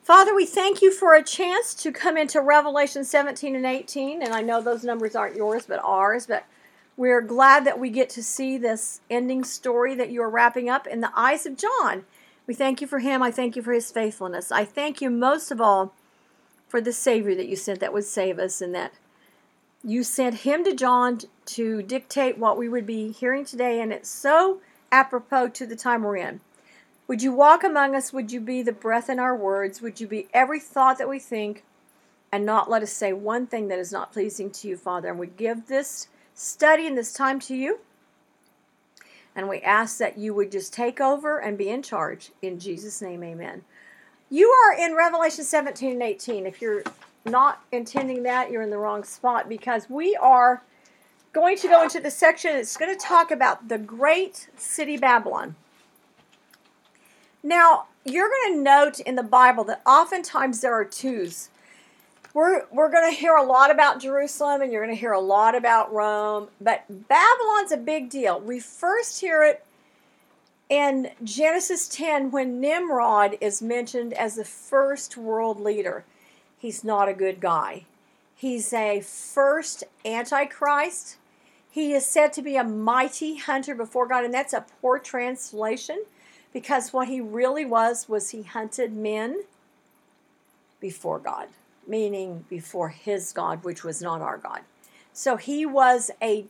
Father, we thank you for a chance to come into Revelation 17 and 18, and I know those numbers aren't yours but ours, but we're glad that we get to see this ending story that you are wrapping up in the eyes of John. We thank you for him. I thank you for his faithfulness. I thank you most of all for the Savior that you sent that would save us, and that you sent him to John to dictate what we would be hearing today, and it's so apropos to the time we're in. Would you walk among us? Would you be the breath in our words? Would you be every thought that we think, and not let us say one thing that is not pleasing to you, Father? And we give this study and this time to you, and we ask that you would just take over and be in charge. In Jesus' name, amen. You are in Revelation 17 and 18. If you're not intending that, you're in the wrong spot, because we are going to go into the section that's going to talk about the great city Babylon. Now, you're going to note in the Bible that oftentimes there are twos. We're going to hear a lot about Jerusalem, and you're going to hear a lot about Rome, but Babylon's a big deal. We first hear it in Genesis 10 when Nimrod is mentioned as the first world leader. He's not a good guy. He's a first Antichrist. He is said to be a mighty hunter before God, and that's a poor translation, because what he really was he hunted men before God, meaning before his God, which was not our God. So he was a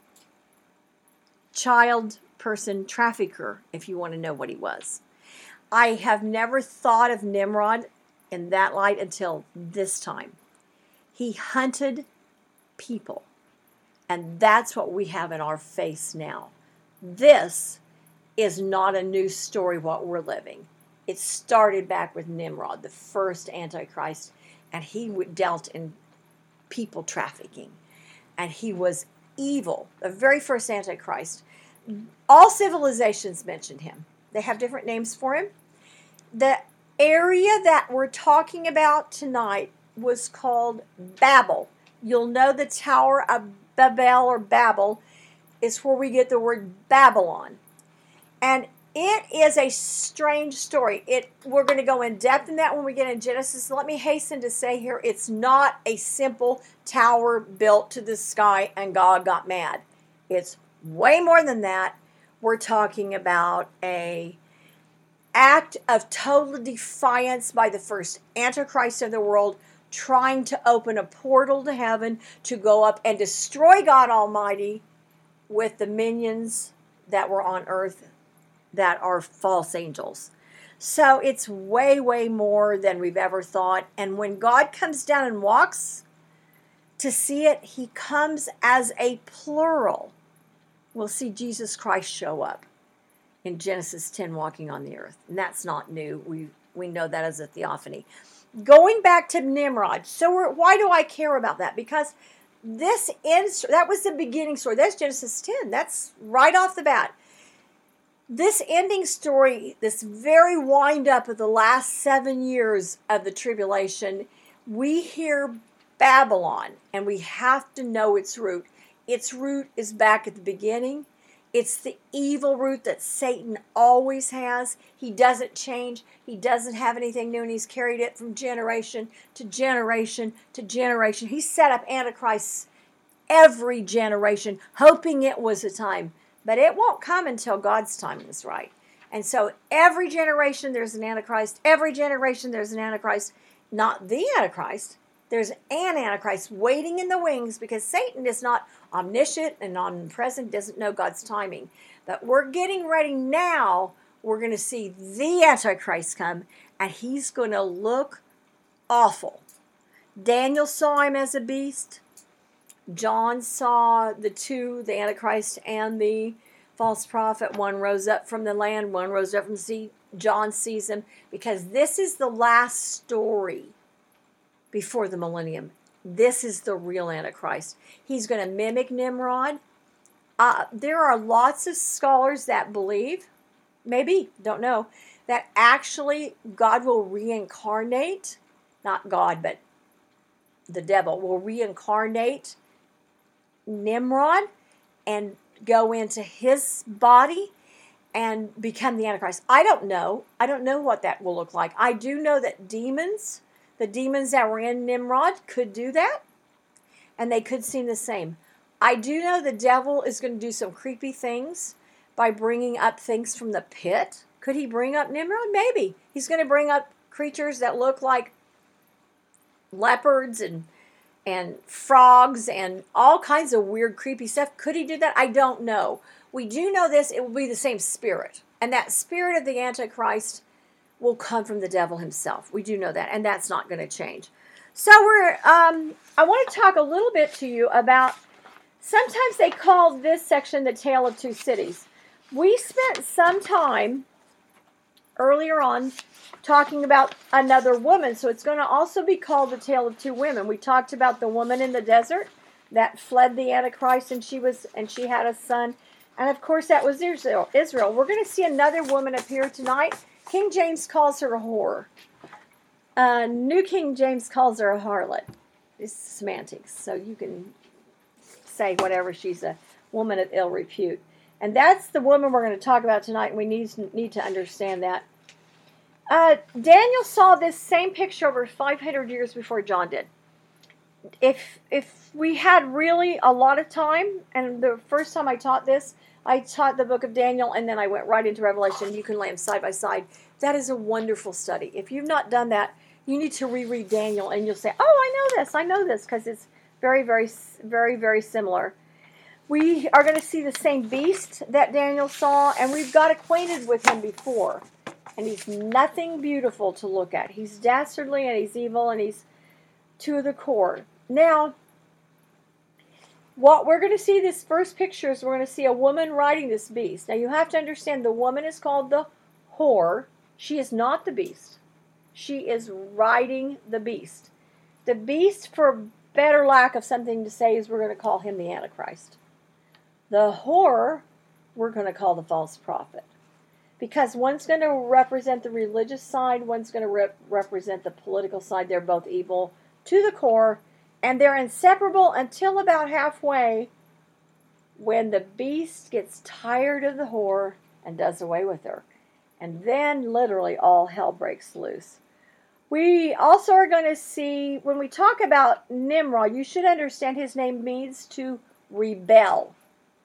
child person trafficker, if you want to know what he was. I have never thought of Nimrod in that light until this time. He hunted people, and that's what we have in our face now. This is not a new story, what we're living. It started back with Nimrod, the first Antichrist, and he dealt in people trafficking, and he was evil, the very first Antichrist. All civilizations mention him. They have different names for him. The area that we're talking about tonight was called Babel. You'll know the Tower of Babel or Babel is where we get the word Babylon. And it is a strange story. We're going to go in depth in that when we get in Genesis. Let me hasten to say here, it's not a simple tower built to the sky and God got mad. It's way more than that. We're talking about an act of total defiance by the first Antichrist of the world, trying to open a portal to heaven to go up and destroy God Almighty with the minions that were on earth that are false angels. So it's way, way more than we've ever thought. And when God comes down and walks to see it, he comes as a plural. We'll see Jesus Christ show up in Genesis 10 walking on the earth. And that's not new. We know that as a theophany. Going back to Nimrod. So why do I care about that? Because that was the beginning story. That's Genesis 10. That's right off the bat. This ending story, this very wind up of the last 7 years of the tribulation, we hear Babylon, and we have to know its root. Its root is back at the beginning. It's the evil root that Satan always has. He doesn't change. He doesn't have anything new, and he's carried it from generation to generation to generation. He set up antichrists every generation, hoping it was a time. But it won't come until God's time is right. And so every generation there's an Antichrist. Every generation there's an Antichrist. Not the Antichrist. There's an Antichrist waiting in the wings, because Satan is not omniscient and omnipresent, doesn't know God's timing. But we're getting ready now. We're going to see the Antichrist come, and he's going to look awful. Daniel saw him as a beast. John saw the two, the Antichrist and the false prophet. One rose up from the land, one rose up from the sea. John sees him, because this is the last story before the millennium. This is the real Antichrist. He's going to mimic Nimrod. There are lots of scholars that believe, maybe, don't know, that actually God will reincarnate, not God, but the devil will reincarnate Nimrod and go into his body and become the Antichrist. I don't know. I don't know what that will look like. I do know that demons The demons that were in Nimrod could do that, and they could seem the same. I do know the devil is going to do some creepy things by bringing up things from the pit. Could he bring up Nimrod? Maybe. He's going to bring up creatures that look like leopards and frogs and all kinds of weird, creepy stuff. Could he do that? I don't know. We do know this. It will be the same spirit. And that spirit of the Antichrist will come from the devil himself. We do know that. And that's not going to change. So I want to talk a little bit to you about, sometimes they call this section the Tale of Two Cities. We spent some time earlier on talking about another woman, so it's going to also be called the Tale of Two Women. We talked about the woman in the desert that fled the Antichrist, and she had a son, and of course that was Israel. We're going to see another woman appear tonight. King James calls her a whore. New King James calls her a harlot. It's semantics, so you can say whatever. She's a woman of ill repute. And that's the woman we're going to talk about tonight, and we need to understand that. Daniel saw this same picture over 500 years before John did. If we had really a lot of time, and the first time I taught this, I taught the book of Daniel, and then I went right into Revelation. You can lay them side by side. That is a wonderful study. If you've not done that, you need to reread Daniel, and you'll say, oh, I know this, because it's very, very, very, very similar. We are going to see the same beast that Daniel saw, and we've got acquainted with him before. And he's nothing beautiful to look at. He's dastardly, and he's evil, and he's to the core. Now, what we're going to see, this first picture, is we're going to see a woman riding this beast. Now, you have to understand, the woman is called the whore. She is not the beast. She is riding the beast. The beast, for better lack of something to say, is we're going to call him the Antichrist. The whore, we're going to call the false prophet. Because one's going to represent the religious side, one's going to represent the political side. They're both evil to the core, and they're inseparable until about halfway, when the beast gets tired of the whore and does away with her. And then literally all hell breaks loose. We also are going to see, when we talk about Nimrod, you should understand his name means to rebel.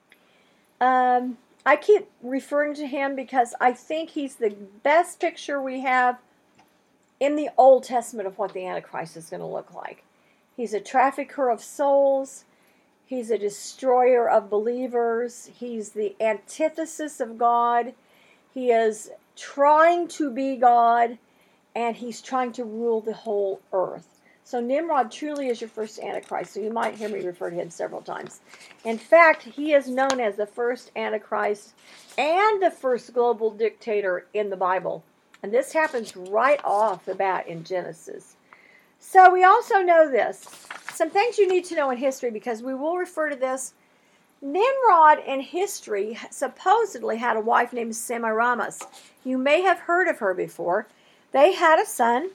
I keep referring to him because I think he's the best picture we have in the Old Testament of what the Antichrist is going to look like. He's a trafficker of souls. He's a destroyer of believers. He's the antithesis of God. He is trying to be God, and he's trying to rule the whole earth. So Nimrod truly is your first Antichrist. So you might hear me refer to him several times. In fact, he is known as the first Antichrist and the first global dictator in the Bible. And this happens right off the bat in Genesis. So we also know this. Some things you need to know in history, because we will refer to this. Nimrod in history supposedly had a wife named Semiramis. You may have heard of her before. They had a son.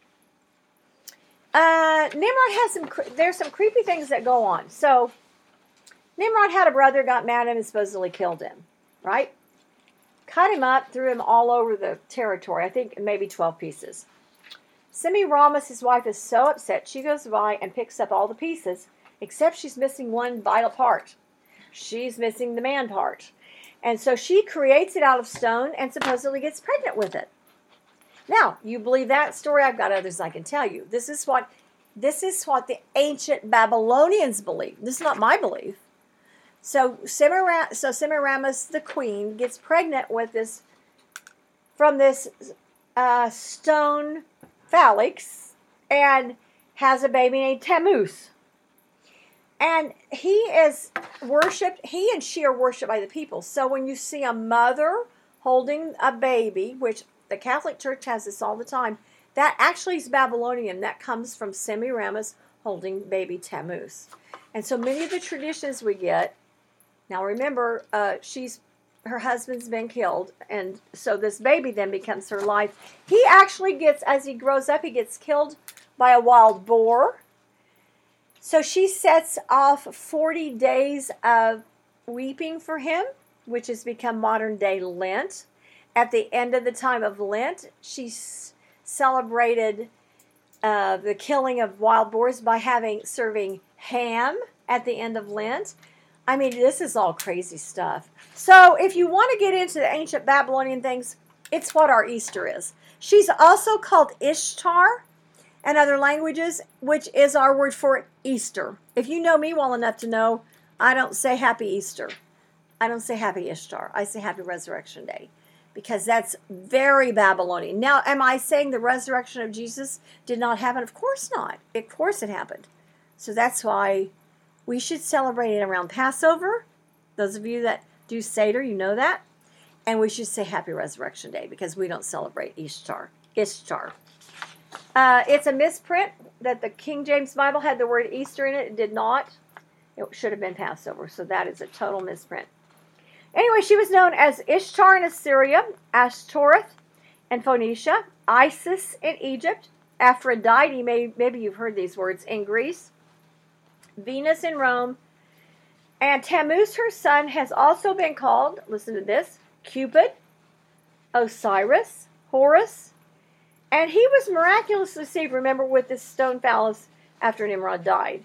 Nimrod has there's some creepy things that go on. So, Nimrod had a brother, got mad at him, and supposedly killed him, right? Cut him up, threw him all over the territory, I think maybe 12 pieces. Semiramis, his wife, is so upset, she goes by and picks up all the pieces, except she's missing one vital part. She's missing the man part. And so she creates it out of stone and supposedly gets pregnant with it. Now, you believe that story? I've got others I can tell you. This is what the ancient Babylonians believed. This is not my belief. So Semiramis, the queen, gets pregnant with this from this stone phalanx and has a baby named Tammuz. And he is worshipped. He and she are worshipped by the people. So when you see a mother holding a baby, which the Catholic Church has this all the time, that actually is Babylonian. That comes from Semiramis holding baby Tammuz. And so many of the traditions we get, now remember, her husband's been killed, and so this baby then becomes her life. He actually gets, as he grows up, he gets killed by a wild boar. So she sets off 40 days of weeping for him, which has become modern day Lent. At the end of the time of Lent, she celebrated the killing of wild boars by serving ham at the end of Lent. I mean, this is all crazy stuff. So if you want to get into the ancient Babylonian things, it's what our Easter is. She's also called Ishtar in other languages, which is our word for Easter. If you know me well enough to know, I don't say Happy Easter. I don't say Happy Ishtar. I say Happy Resurrection Day, because that's very Babylonian. Now, am I saying the resurrection of Jesus did not happen? Of course not. Of course it happened. So that's why we should celebrate it around Passover. Those of you that do Seder, you know that. And we should say Happy Resurrection Day, because we don't celebrate Ishtar. It's a misprint that the King James Bible had the word Easter in it. It did not. It should have been Passover. So that is a total misprint. Anyway, she was known as Ishtar in Assyria, Ashtoreth in Phoenicia, Isis in Egypt, Aphrodite, maybe you've heard these words, in Greece, Venus in Rome, and Tammuz, her son, has also been called, listen to this, Cupid, Osiris, Horus, and he was miraculously saved, remember, with this stone phallus after Nimrod died.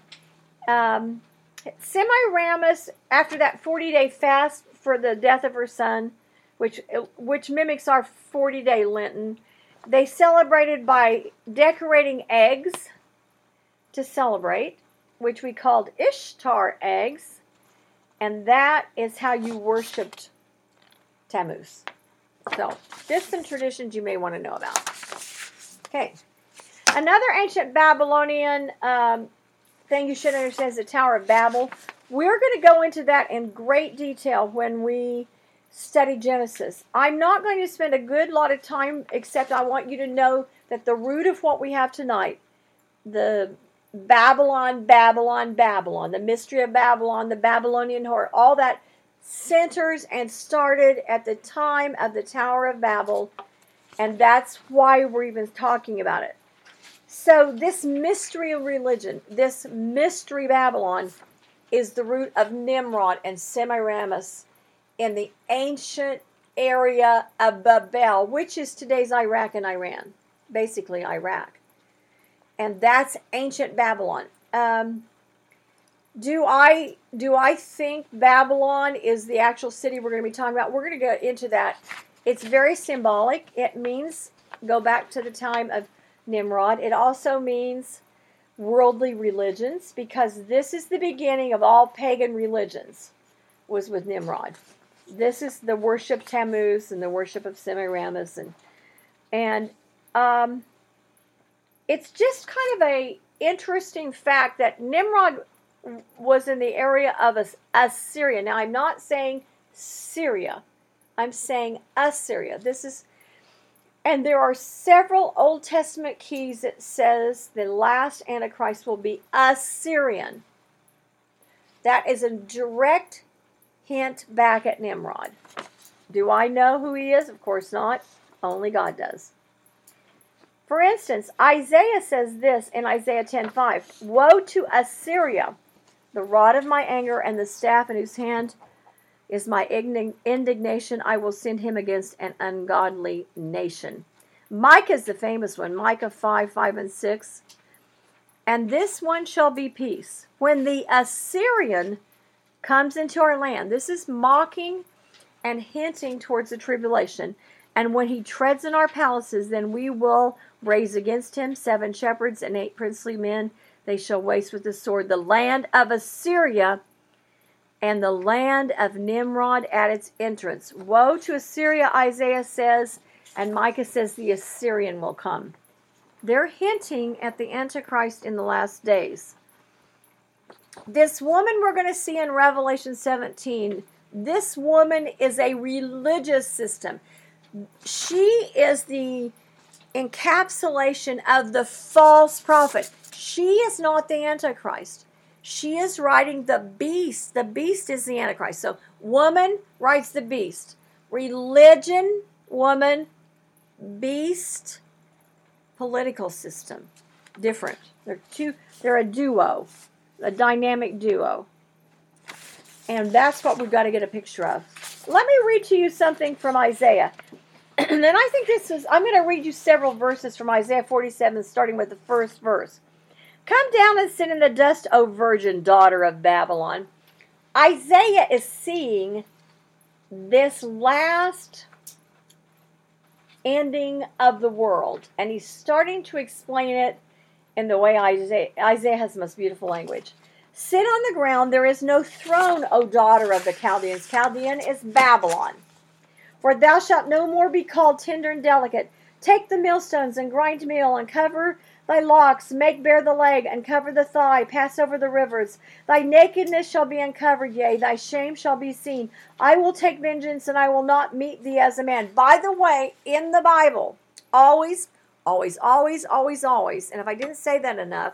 Semiramis, after that 40-day fast for the death of her son, which mimics our 40-day Lenten, they celebrated by decorating eggs to celebrate, which we called Ishtar eggs, and that is how you worshipped Tammuz. So, just some traditions you may want to know about. Okay. Another ancient Babylonian thing you should understand is the Tower of Babel. We're going to go into that in great detail when we study Genesis. I'm not going to spend a good lot of time, except I want you to know that the root of what we have tonight, the Babylon, the mystery of Babylon, the Babylonian horror, all that centers and started at the time of the Tower of Babel, and that's why we're even talking about it. So this mystery of religion, this mystery Babylon, is the root of Nimrod and Semiramis in the ancient area of Babel, which is today's Iraq and Iran, basically Iraq. And that's ancient Babylon. Do I think Babylon is the actual city we're going to be talking about? We're going to go into that. It's very symbolic. It means go back to the time of Nimrod. It also means worldly religions, because this is the beginning of all pagan religions, was with Nimrod. This is the worship of Tammuz and the worship of Semiramis, and it's just kind of a interesting fact that Nimrod was in the area of Assyria. Now, I'm not saying Syria. I'm saying Assyria. And there are several Old Testament keys that says the last Antichrist will be Assyrian. That is a direct hint back at Nimrod. Do I know who he is? Of course not. Only God does. For instance, Isaiah says this in Isaiah 10:5, "Woe to Assyria, the rod of my anger and the staff in whose hand is my indignation. I will send him against an ungodly nation." Micah is the famous one, Micah 5:5 and 6. "And this one shall be peace. When the Assyrian comes into our land," this is mocking and hinting towards the tribulation, "and when he treads in our palaces, then we will raise against him 7 shepherds and 8 princely men. They shall waste with the sword the land of Assyria and the land of Nimrod at its entrance." Woe to Assyria, Isaiah says, and Micah says the Assyrian will come. They're hinting at the Antichrist in the last days. This woman we're going to see in Revelation 17, this woman is a religious system. She is the encapsulation of the false prophet. She is not the Antichrist. She is riding the beast. The beast is the Antichrist. So woman rides the beast. Religion, woman, beast, political system. Different. They're a duo, a dynamic duo. And that's what we've got to get a picture of. Let me read to you something from Isaiah. And then I think I'm going to read you several verses from Isaiah 47, starting with the first verse. Come down and sit in the dust, O virgin daughter of Babylon. Isaiah is seeing this last ending of the world, and he's starting to explain it in the way Isaiah has the most beautiful language. Sit on the ground, there is no throne, O daughter of the Chaldeans. Chaldean is Babylon. For thou shalt no more be called tender and delicate. Take the millstones and grind meal, and cover thy locks, make bare the leg, and cover the thigh, pass over the rivers. Thy nakedness shall be uncovered, yea, thy shame shall be seen. I will take vengeance, and I will not meet thee as a man. By the way, in the Bible, always, always, always, always, always, and if I didn't say that enough,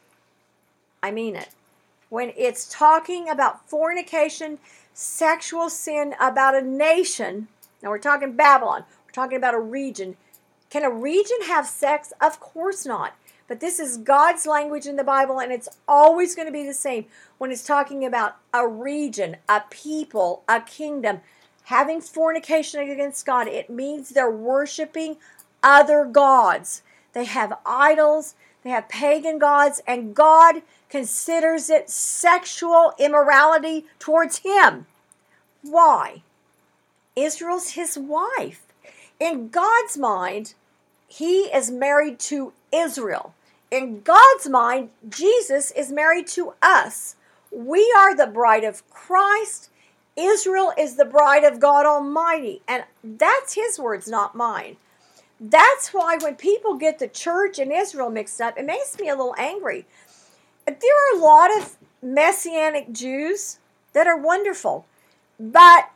I mean it. When it's talking about fornication, sexual sin, about a nation, now we're talking Babylon, we're talking about a region. Can a region have sex? Of course not. But this is God's language in the Bible, and it's always going to be the same when it's talking about a region, a people, a kingdom. Having fornication against God, it means they're worshiping other gods. They have idols, they have pagan gods, and God considers it sexual immorality towards him. Why? Israel's his wife. In God's mind, he is married to Israel. In God's mind, Jesus is married to us. We are the bride of Christ. Israel is the bride of God Almighty. And that's his words, not mine. That's why when people get the church and Israel mixed up, it makes me a little angry. There are a lot of Messianic Jews that are wonderful. But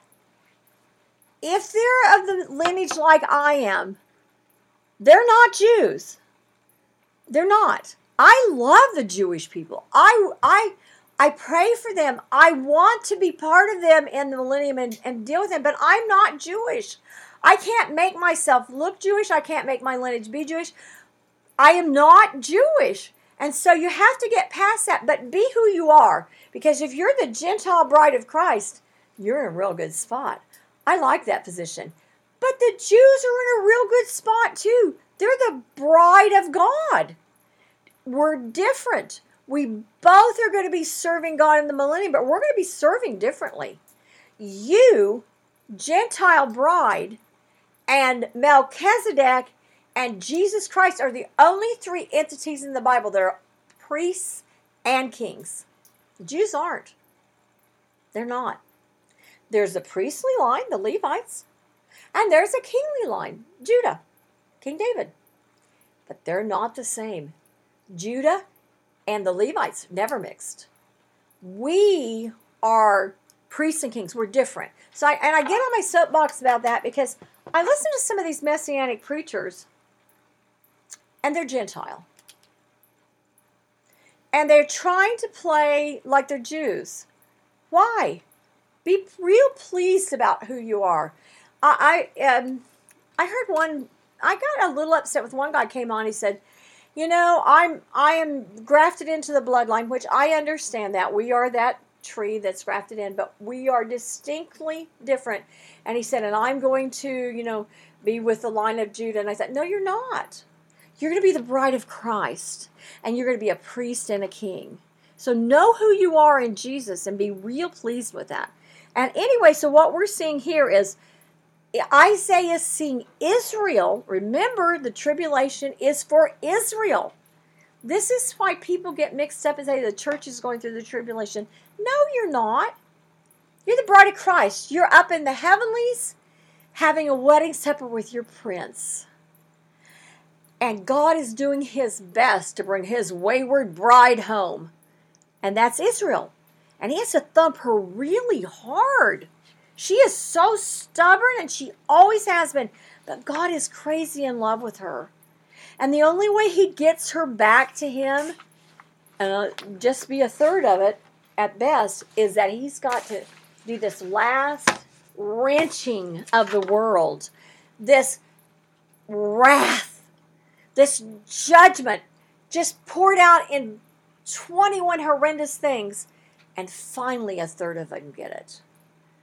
if they're of the lineage like I am, they're not Jews. They're not. I love the Jewish people. I pray for them. I want to be part of them in the millennium and deal with them, but I'm not Jewish. I can't make myself look Jewish. I can't make my lineage be Jewish. I am not Jewish. And so you have to get past that, but be who you are. Because if you're the Gentile bride of Christ, you're in a real good spot. I like that position. But the Jews are in a real good spot too. They're the bride of God. We're different. We both are going to be serving God in the millennium, but we're going to be serving differently. You, Gentile bride, and Melchizedek and Jesus Christ are the only three entities in the Bible that are priests and kings. The Jews aren't. They're not. There's a priestly line, the Levites, and there's a kingly line, Judah, King David. But they're not the same. Judah and the Levites never mixed. We are priests and kings. We're different. So I get on my soapbox about that because I listen to some of these Messianic preachers, and they're Gentile. And they're trying to play like they're Jews. Why? Be real pleased about who you are. I heard one. I got a little upset with one guy came on. He said, "You know, I am grafted into the bloodline," which I understand that we are that tree that's grafted in, but we are distinctly different. And he said, "And I'm going to, be with the line of Judah." And I said, "No, you're not. You're going to be the bride of Christ, and you're going to be a priest and a king. So know who you are in Jesus and be real pleased with that." And anyway, so what we're seeing here is Isaiah seeing Israel. Remember, the tribulation is for Israel. This is why people get mixed up and say the church is going through the tribulation. No, you're not. You're the bride of Christ. You're up in the heavenlies having a wedding supper with your prince. And God is doing his best to bring his wayward bride home. And that's Israel. And he has to thump her really hard. She is so stubborn, and she always has been. But God is crazy in love with her. And the only way he gets her back to him, just be a third of it at best, is that he's got to do this last wrenching of the world. This wrath, this judgment just poured out in 21 horrendous things. And finally, a third of them get it.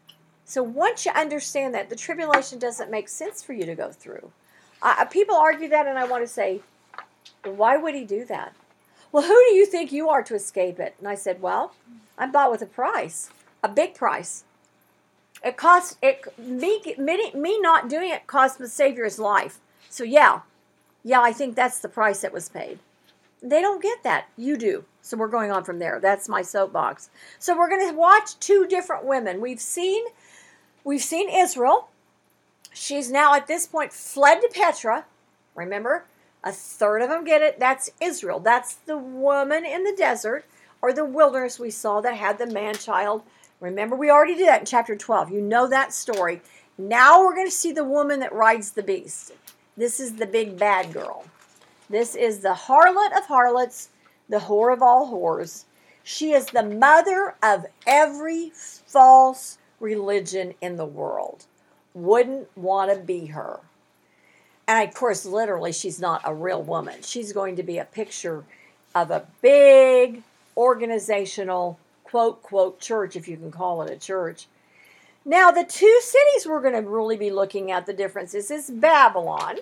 So once you understand that, the tribulation doesn't make sense for you to go through. People argue that, and I want to say, why would he do that? Well, who do you think you are to escape it? And I said, well, I'm bought with a price, a big price. It cost me not doing it cost the Savior's life. So yeah, I think that's the price that was paid. They don't get that. You do. So we're going on from there. That's my soapbox. So we're going to watch two different women. We've seen Israel. She's now at this point fled to Petra. Remember, a third of them get it. That's Israel. That's the woman in the desert or the wilderness we saw that had the man-child. Remember, we already did that in chapter 12. You know that story. Now we're going to see the woman that rides the beast. This is the big bad girl. This is the harlot of harlots, the whore of all whores. She is the mother of every false religion in the world. Wouldn't want to be her. And of course, literally, she's not a real woman. She's going to be a picture of a big organizational, quote, quote, church, if you can call it a church. Now, the two cities we're going to really be looking at the differences is Babylon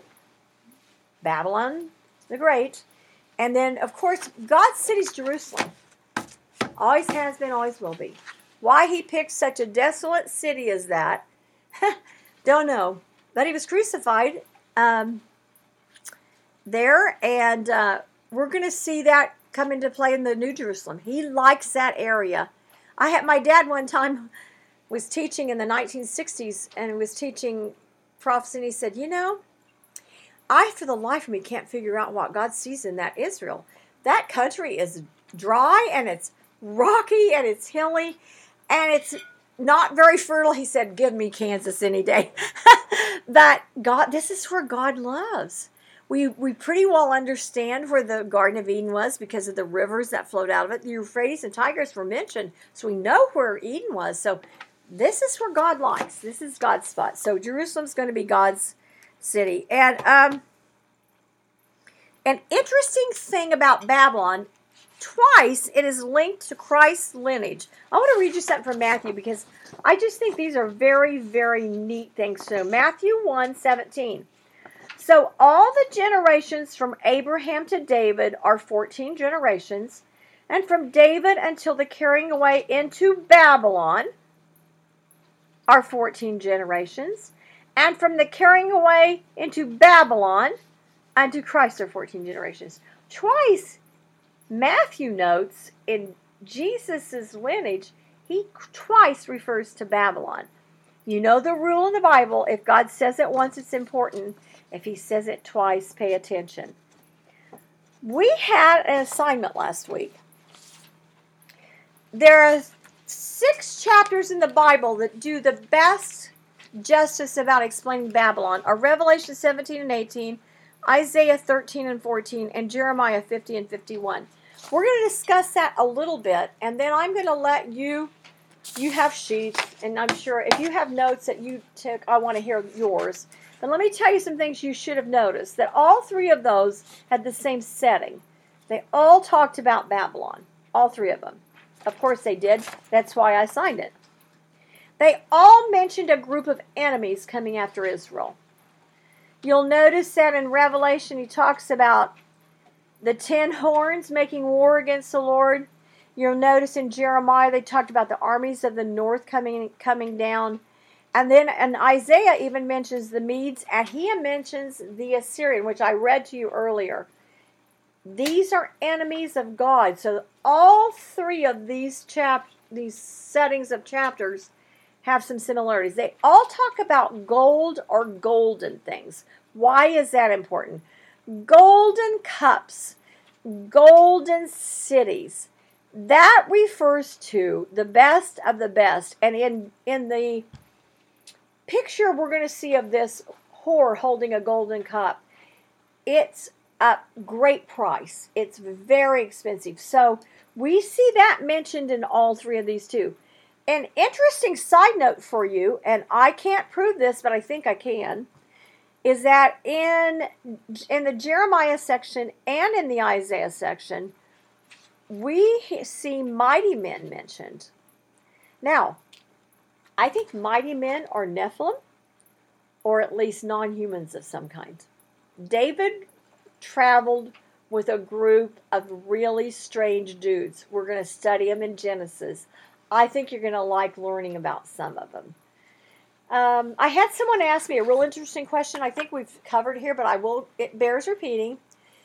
the Great, and then, of course, God's city's Jerusalem. Always has been, always will be. Why he picked such a desolate city as that, don't know. But he was crucified there, and we're going to see that come into play in the New Jerusalem. He likes that area. My dad one time was teaching in the 1960s and was teaching prophecy, and he said, I, for the life of me, can't figure out what God sees in that Israel. That country is dry, and it's rocky, and it's hilly, and it's not very fertile. He said, give me Kansas any day. But God, this is where God loves. We pretty well understand where the Garden of Eden was because of the rivers that flowed out of it. The Euphrates and Tigris were mentioned, so we know where Eden was. So this is where God likes. This is God's spot. So Jerusalem's going to be God's city. And an interesting thing about Babylon, twice it is linked to Christ's lineage. I want to read you something from Matthew because I just think these are very, very neat things to know. Matthew 1:17. So all the generations from Abraham to David are 14 generations, and from David until the carrying away into Babylon are 14 generations, and from the carrying away into Babylon unto Christ are 14 generations. Twice, Matthew notes in Jesus' lineage, he twice refers to Babylon. You know the rule in the Bible, if God says it once, it's important. If he says it twice, pay attention. We had an assignment last week. There are 6 chapters in the Bible that do the best justice about explaining Babylon are Revelation 17 and 18, Isaiah 13 and 14, and Jeremiah 50 and 51. We're going to discuss that a little bit, and then I'm going to let you have sheets, and I'm sure if you have notes that you took, I want to hear yours. But let me tell you some things you should have noticed, that all 3 of those had the same setting. They all talked about Babylon, all 3 of them. Of course they did. That's why I signed it. They all mentioned a group of enemies coming after Israel. You'll notice that in Revelation he talks about the 10 horns making war against the Lord. You'll notice in Jeremiah they talked about the armies of the north coming down. And then in Isaiah even mentions the Medes, and he mentions the Assyrian, which I read to you earlier. These are enemies of God. So all 3 of these settings of chapters have some similarities. They all talk about gold or golden things. Why is that important? Golden cups, golden cities. That refers to the best of the best. And in the picture we're going to see of this whore holding a golden cup, it's a great price. It's very expensive. So we see that mentioned in all 3 of these too. An interesting side note for you, and I can't prove this, but I think I can, is that in the Jeremiah section and in the Isaiah section, we see mighty men mentioned. Now, I think mighty men are Nephilim, or at least non-humans of some kind. David traveled with a group of really strange dudes. We're going to study them in Genesis. I think you're going to like learning about some of them. I had someone ask me a real interesting question. I think we've covered here, but it bears repeating.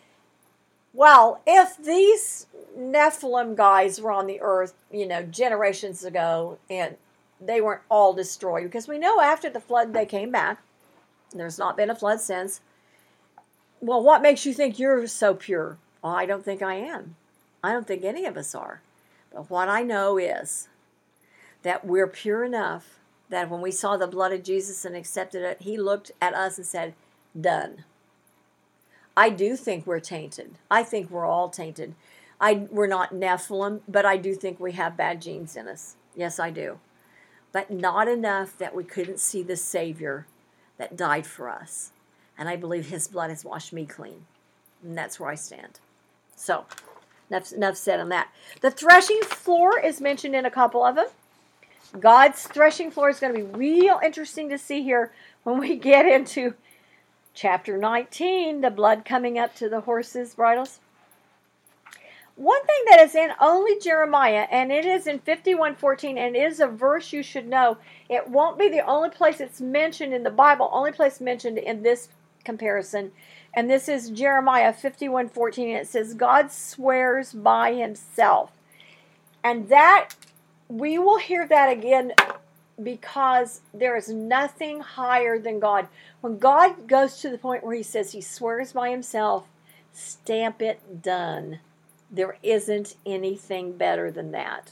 Well, if these Nephilim guys were on the earth, generations ago, and they weren't all destroyed, because we know after the flood they came back. There's not been a flood since. Well, what makes you think you're so pure? Well, I don't think I am. I don't think any of us are. But what I know is that we're pure enough that when we saw the blood of Jesus and accepted it, he looked at us and said, done. I do think we're tainted. I think we're all tainted. We're not Nephilim, but I do think we have bad genes in us. Yes, I do. But not enough that we couldn't see the Savior that died for us. And I believe his blood has washed me clean. And that's where I stand. So, enough said on that. The threshing floor is mentioned in a couple of them. God's threshing floor is going to be real interesting to see here when we get into chapter 19, the blood coming up to the horses' bridles. One thing that is in only Jeremiah, and it is in 51:14, and it is a verse you should know. It won't be the only place it's mentioned in the Bible, only place mentioned in this comparison. And this is Jeremiah 51:14, and it says, God swears by himself. And that, we will hear that again because there is nothing higher than God. When God goes to the point where he says he swears by himself, stamp it, done. There isn't anything better than that.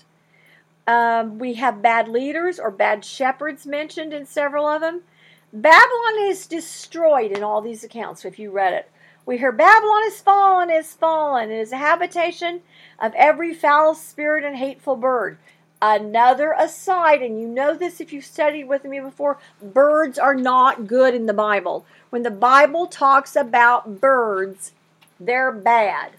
We have bad leaders or bad shepherds mentioned in several of them. Babylon is destroyed in all these accounts, if you read it. We hear Babylon is fallen. It is a habitation of every foul spirit and hateful bird. Another aside, and you know this if you've studied with me before, birds are not good in the Bible. When the Bible talks about birds, they're bad.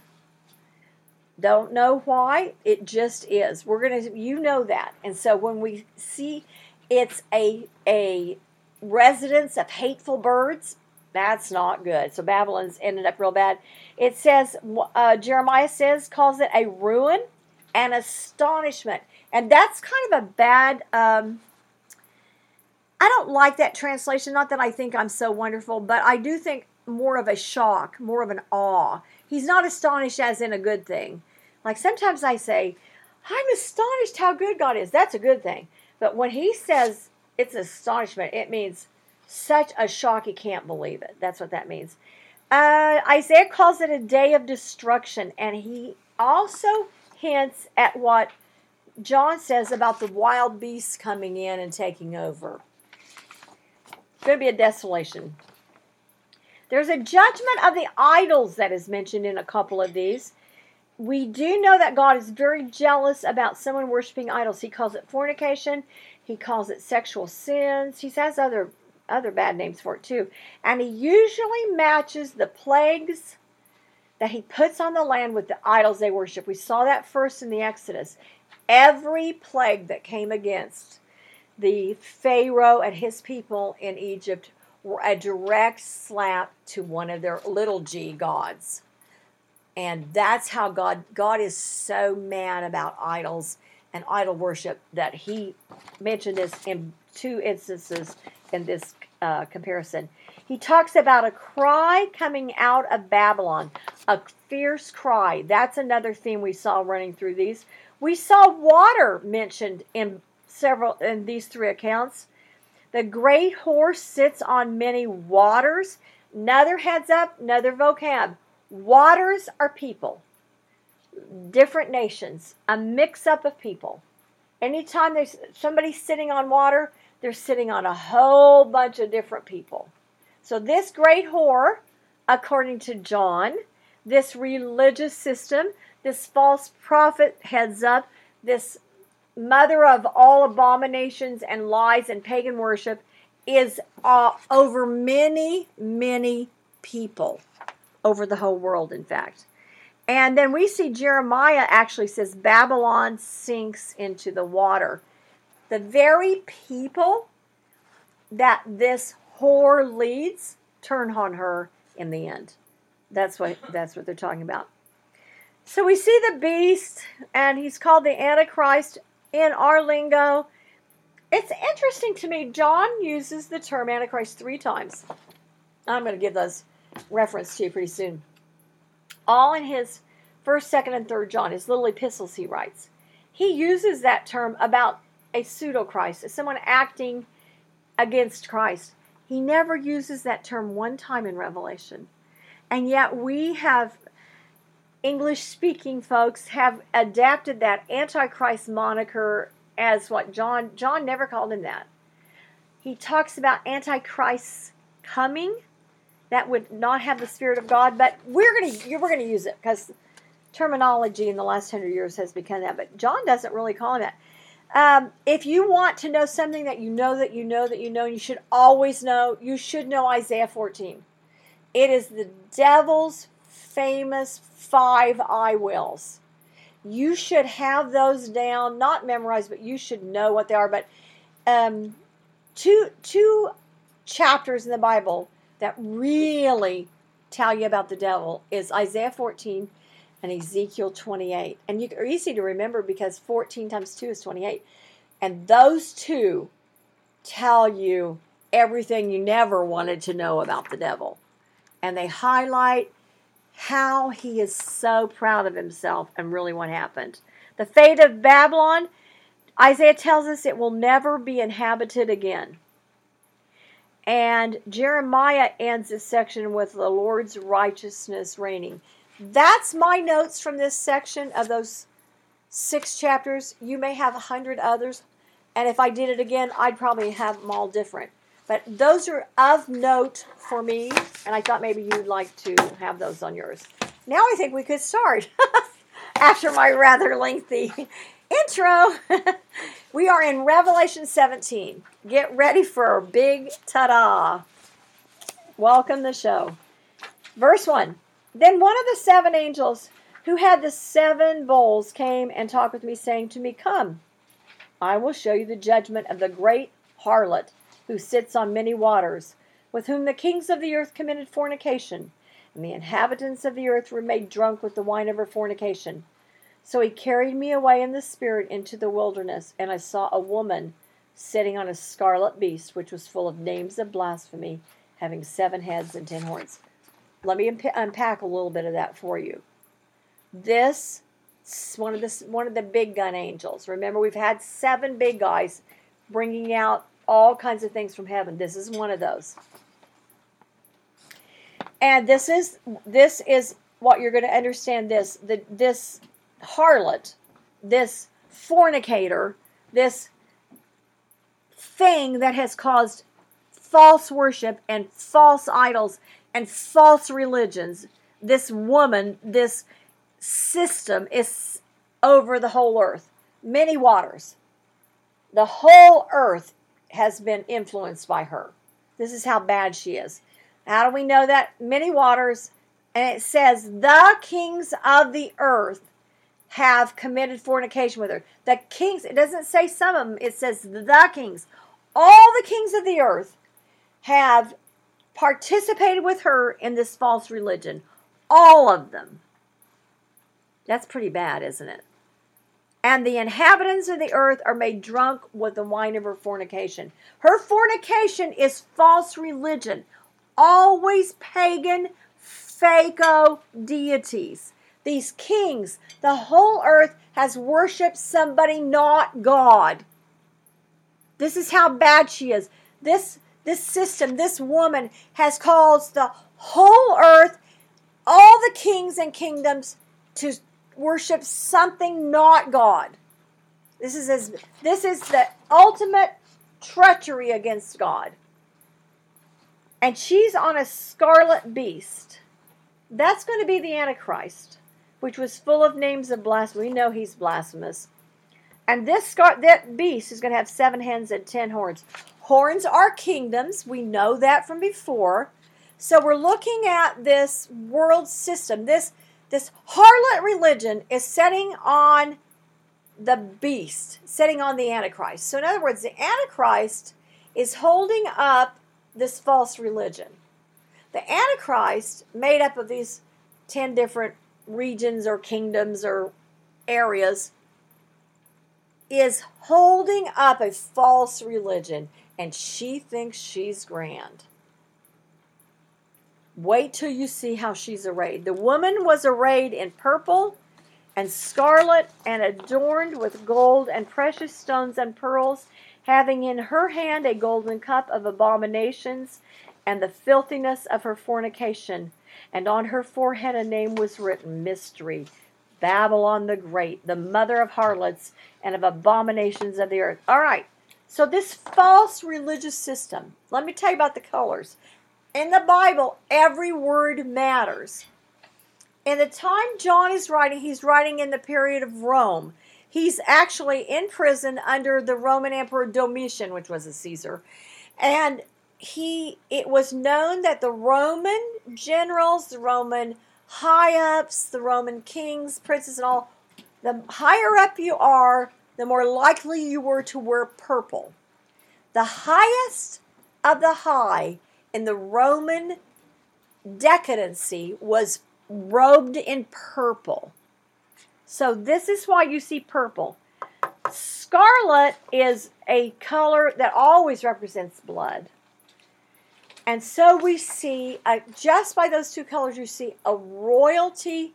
Don't know why, it just is. You know that. And so when we see it's a residence of hateful birds, that's not good. So Babylon's ended up real bad. It says, Jeremiah calls it a ruin and astonishment. And that's kind of a bad, I don't like that translation. Not that I think I'm so wonderful, but I do think more of a shock, more of an awe. He's not astonished as in a good thing. Like sometimes I say, I'm astonished how good God is. That's a good thing. But when he says it's astonishment, it means such a shock he can't believe it. That's what that means. Isaiah calls it a day of destruction. And he also hints at what John says about the wild beasts coming in and taking over. It's going to be a desolation. There's a judgment of the idols that is mentioned in a couple of these. We do know that God is very jealous about someone worshiping idols. He calls it fornication. He calls it sexual sins. He has other bad names for it too. And he usually matches the plagues that he puts on the land with the idols they worship. We saw that first in the Exodus. Every plague that came against the Pharaoh and his people in Egypt were a direct slap to one of their little g gods. And that's how God is so mad about idols and idol worship that he mentioned this in 2 instances in this comparison. He talks about a cry coming out of Babylon, a fierce cry. That's another theme we saw running through these. We saw water mentioned in these 3 accounts. The great horse sits on many waters. Another heads up, another vocab. Waters are people, different nations, a mix-up of people. Anytime there's somebody sitting on water, they're sitting on a whole bunch of different people. So this great whore, according to John, this religious system, this false prophet heads up, this mother of all abominations and lies and pagan worship is over many, many people. Over the whole world, in fact. And then we see Jeremiah actually says Babylon sinks into the water. The very people that this whore leads turn on her in the end. That's what they're talking about. So we see the beast, and he's called the Antichrist in our lingo. It's interesting to me, John uses the term Antichrist 3 times. I'm going to give those reference to you pretty soon. All in his 1st, 2nd, and 3rd John, his little epistles he writes. He uses that term about a pseudo-Christ, as someone acting against Christ. He never uses that term one time in Revelation. And yet we have, English-speaking folks have adapted that Antichrist moniker as what John never called him that. He talks about Antichrist's coming. That would not have the Spirit of God, but we're going to use it because terminology in the last 100 years has become that. But John doesn't really call him that. If you want to know something that you know, you should always know, you should know Isaiah 14. It is the devil's famous 5 I wills. You should have those down, not memorized, but you should know what they are. But two chapters in the Bible that really tell you about the devil is Isaiah 14 and Ezekiel 28. And are easy to remember because 14 times 2 is 28. And those two tell you everything you never wanted to know about the devil. And they highlight how he is so proud of himself and really what happened. The fate of Babylon, Isaiah tells us it will never be inhabited again. And Jeremiah ends this section with the Lord's righteousness reigning. That's my notes from this section of those 6 chapters. You may have 100 others. And if I did it again, I'd probably have them all different. But those are of note for me. And I thought maybe you'd like to have those on yours. Now I think we could start. After my rather lengthy intro. We are in Revelation 17. Get ready for a big ta-da. Welcome to the show. Verse 1. Then one of the 7 angels who had the 7 bowls came and talked with me, saying to me, Come, I will show you the judgment of the great harlot who sits on many waters, with whom the kings of the earth committed fornication, and the inhabitants of the earth were made drunk with the wine of her fornication. So he carried me away in the spirit into the wilderness, and I saw a woman sitting on a scarlet beast, which was full of names of blasphemy, having 7 heads and 10 horns. Let me unpack a little bit of that for you. This one of the big gun angels. Remember, we've had 7 big guys bringing out all kinds of things from heaven. This is one of those. And this is what you're going to understand. This harlot, this fornicator, this thing that has caused false worship and false idols and false religions. This woman, this system is over the whole earth. Many waters. The whole earth has been influenced by her. This is how bad she is. How do we know that? Many waters, and it says, the kings of the earth have committed fornication with her. The kings, it doesn't say some of them, it says the kings. All the kings of the earth have participated with her in this false religion. All of them. That's pretty bad, isn't it? And the inhabitants of the earth are made drunk with the wine of her fornication. Her fornication is false religion. Always pagan, fake-o deities. These kings, the whole earth has worshipped somebody not God. This is how bad she is. This system, this woman has caused the whole earth, all the kings and kingdoms to worship something not God. This is the ultimate treachery against God. And she's on a scarlet beast. That's going to be the Antichrist, which was full of names of blasphemy. We know he's blasphemous. And that beast is going to have 7 heads and 10 horns. Horns are kingdoms. We know that from before. So we're looking at this world system. This harlot religion is setting on the beast sitting on the Antichrist. So in other words, the Antichrist is holding up this false religion. The Antichrist, made up of these 10 different regions or kingdoms or areas, is holding up a false religion, and she thinks she's grand. Wait till you see how she's arrayed. The woman was arrayed in purple and scarlet and adorned with gold and precious stones and pearls, having in her hand a golden cup of abominations and the filthiness of her fornication. And on her forehead a name was written, Mystery, Babylon the Great, the mother of harlots and of abominations of the earth. All right, so this false religious system, let me tell you about the colors. In the Bible, every word matters. In the time John is writing, he's writing in the period of Rome. He's actually in prison under the Roman Emperor Domitian, which was a Caesar. And it was known that the Roman generals, the Roman high-ups, the Roman kings, princes, and all, the higher up you are, the more likely you were to wear purple. The highest of the high in the Roman decadency was robed in purple. So this is why you see purple. Scarlet is a color that always represents blood. And so we see, just by those two colors, you see a royalty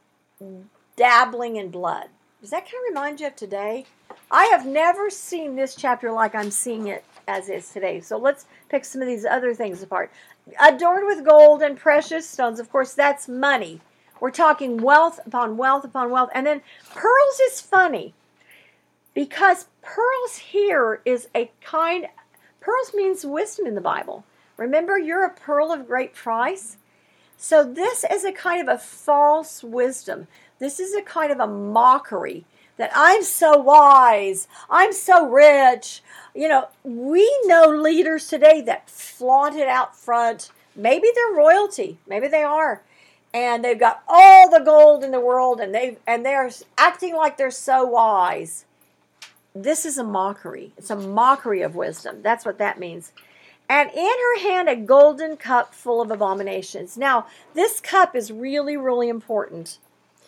dabbling in blood. Does that kind of remind you of today? I have never seen this chapter like I'm seeing it as is today. So let's pick some of these other things apart. Adorned with gold and precious stones. Of course, that's money. We're talking wealth upon wealth upon wealth. And then pearls is funny, because pearls here is pearls means wisdom in the Bible. Remember, you're a pearl of great price. So this is a kind of a false wisdom. This is a kind of a mockery that I'm so wise, I'm so rich. You know, we know leaders today that flaunt it out front. Maybe they're royalty, maybe they are, and they've got all the gold in the world, and they're acting like they're so wise. This is a mockery. It's a mockery of wisdom. That's what that means. And in her hand a golden cup full of abominations. Now, this cup is really, really important.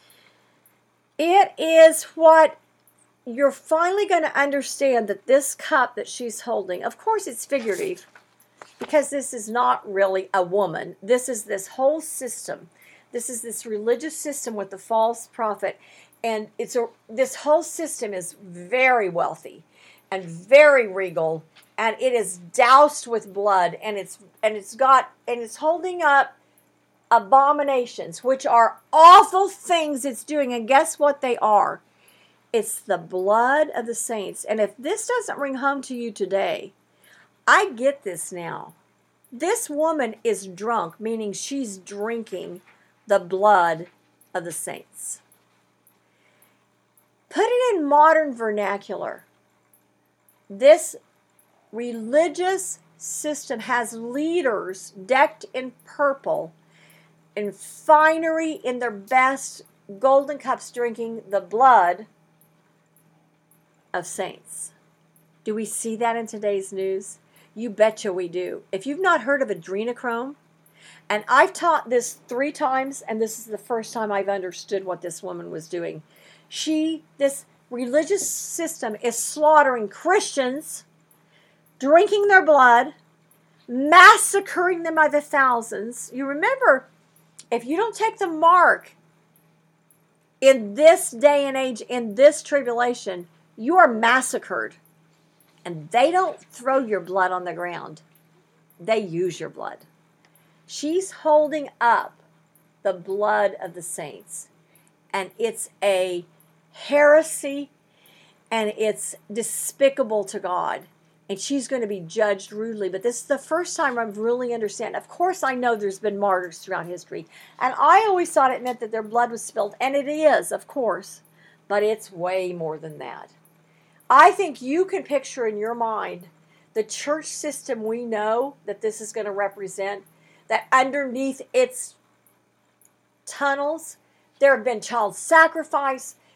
It is what you're finally going to understand, that this cup that she's holding, of course it's figurative, because this is not really a woman. This is this whole system. This is this religious system with the false prophet. And this whole system is very wealthy and very regal, and it is doused with blood, and it's holding up abominations, which are awful things it's doing. And guess what they are? It's the blood of the saints. And if this doesn't ring home to you today, I get this now. This woman is drunk, meaning she's drinking the blood of the saints. Put it in modern vernacular. This religious system has leaders decked in purple, in finery, in their best golden cups, drinking the blood of saints. Do we see that in today's news? You betcha we do. If you've not heard of adrenochrome, and I've taught this 3 times, and this is the first time I've understood what this woman was doing. This religious system is slaughtering Christians, drinking their blood, massacring them by the thousands. You remember, if you don't take the mark in this day and age, in this tribulation, you are massacred. And they don't throw your blood on the ground. They use your blood. She's holding up the blood of the saints. And it's a heresy, and it's despicable to God. And she's going to be judged rudely. But this is the first time I really understand. Of course, I know there's been martyrs throughout history. And I always thought it meant that their blood was spilled. And it is, of course. But it's way more than that. I think you can picture in your mind the church system we know that this is going to represent, that underneath its tunnels, there have been child sacrifice,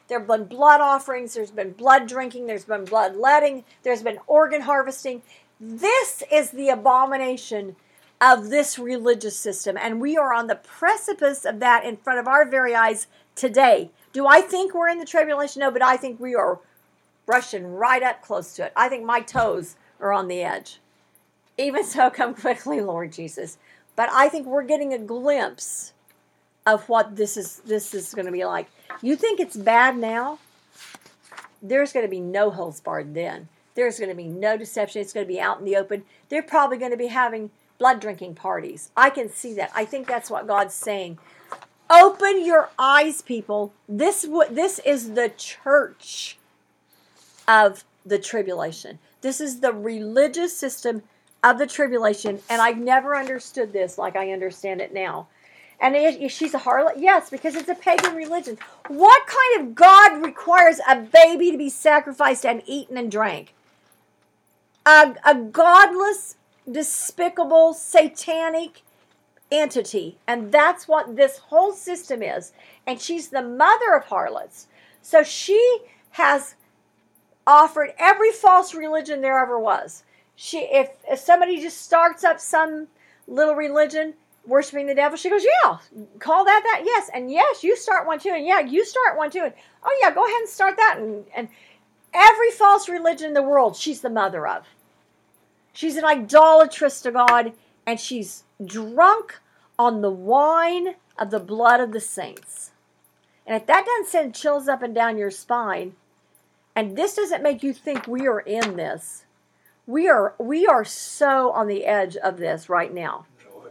There have been blood offerings. There's been blood drinking. There's been bloodletting. There's been organ harvesting. This is the abomination of this religious system. And we are on the precipice of that in front of our very eyes today. Do I think we're in the tribulation? No, but I think we are brushing right up close to it. I think my toes are on the edge. Even so, come quickly, Lord Jesus. But I think we're getting a glimpse of what this is going to be like. You think it's bad now? There's going to be no holds barred then. There's going to be no deception. It's going to be out in the open. They're probably going to be having blood drinking parties. I can see that. I think that's what God's saying. Open your eyes, people. This is the church of the tribulation. This is the religious system of the tribulation, and I've never understood this like I understand it now. And she's a harlot? Yes, because it's a pagan religion. What kind of God requires a baby to be sacrificed and eaten and drank? A godless, despicable, satanic entity. And that's what this whole system is. And she's the mother of harlots. So she has offered every false religion there ever was. If somebody just starts up some little religion worshiping the devil, she goes, yeah, call that, yes, and yes, you start one too, and yeah, you start one too, and oh yeah, go ahead and start that, and every false religion in the world, she's the mother of. She's an idolatress to God, and she's drunk on the wine of the blood of the saints. And if that doesn't send chills up and down your spine, and this doesn't make you think we are in this, we are so on the edge of this right now.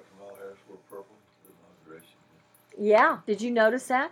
Yeah, did you notice that?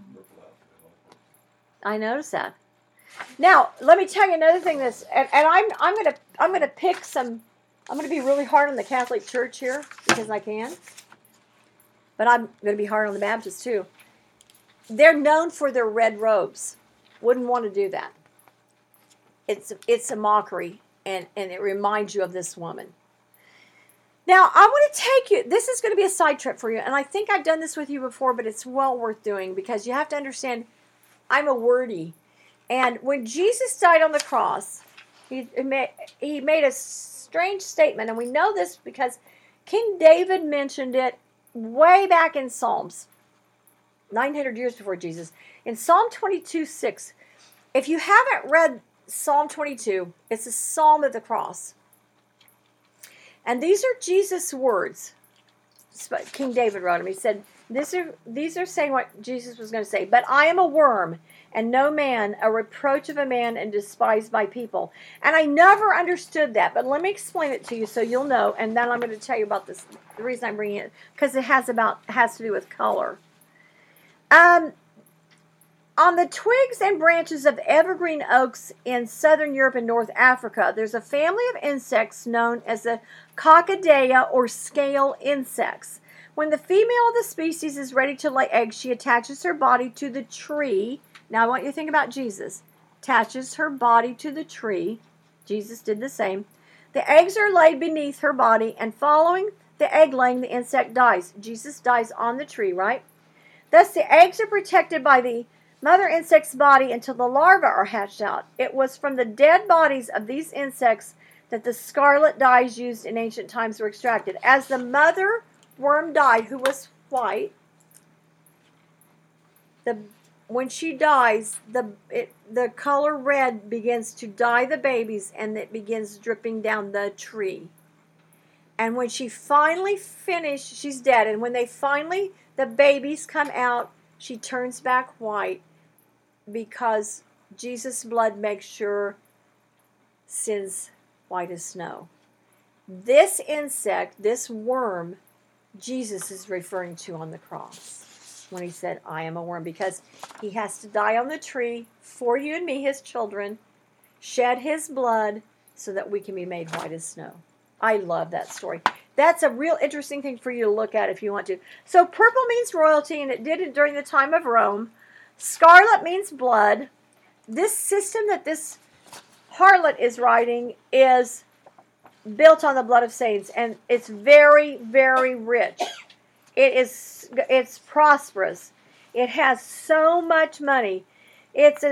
I noticed that. Now, let me tell you another thing. And I'm gonna pick some. I'm gonna be really hard on the Catholic Church here because I can, but I'm gonna be hard on the Baptists too. They're known for their red robes. Wouldn't want to do that. It's a mockery, and it reminds you of this woman. Now, I want to take you, this is going to be a side trip for you, and I think I've done this with you before, but it's well worth doing because you have to understand I'm a wordy. And when Jesus died on the cross, he made a strange statement, and we know this because King David mentioned it way back in Psalms, 900 years before Jesus. In Psalm 22:6, if you haven't read Psalm 22, it's a psalm of the cross. And these are Jesus' words. King David wrote them. He said, these are saying what Jesus was going to say. But I am a worm and no man, a reproach of a man and despised by people. And I never understood that. But let me explain it to you so you'll know. And then I'm going to tell you about this. The reason I'm bringing it, because it has to do with color. On the twigs and branches of evergreen oaks in southern Europe and North Africa, there's a family of insects known as the Coccidea or scale insects. When the female of the species is ready to lay eggs, she attaches her body to the tree. Now I want you to think about Jesus. Attaches her body to the tree. Jesus did the same. The eggs are laid beneath her body, and following the egg laying, the insect dies. Jesus dies on the tree, right? Thus the eggs are protected by the mother insect's body until the larvae are hatched out. It was from the dead bodies of these insects that the scarlet dyes used in ancient times were extracted. As the mother worm died, who was white, when she dies, the color red begins to dye the babies, and it begins dripping down the tree. And when she finally finished, she's dead. And when the babies come out, she turns back white, because Jesus' blood makes sure sin's white as snow. This insect, this worm, Jesus is referring to on the cross when he said, I am a worm, because he has to die on the tree for you and me, his children, shed his blood so that we can be made white as snow. I love that story. That's a real interesting thing for you to look at if you want to. So purple means royalty, and it did it during the time of Rome. Scarlet means blood. This system that this harlot is writing is built on the blood of saints, and it's very, very rich. It's prosperous. It has so much money. It's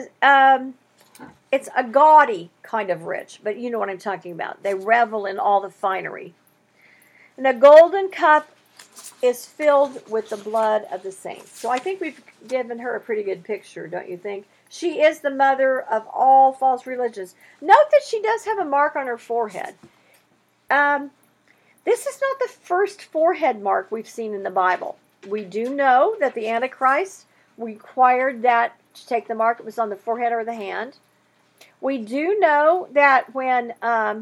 a gaudy kind of rich, but you know what I'm talking about. They revel in all the finery. And the golden cup is filled with the blood of the saints. So I think we've given her a pretty good picture, don't you think? She is the mother of all false religions. Note that she does have a mark on her forehead. This is not the first forehead mark we've seen in the Bible. We do know that the Antichrist required that to take the mark. It was on the forehead or the hand. We do know that when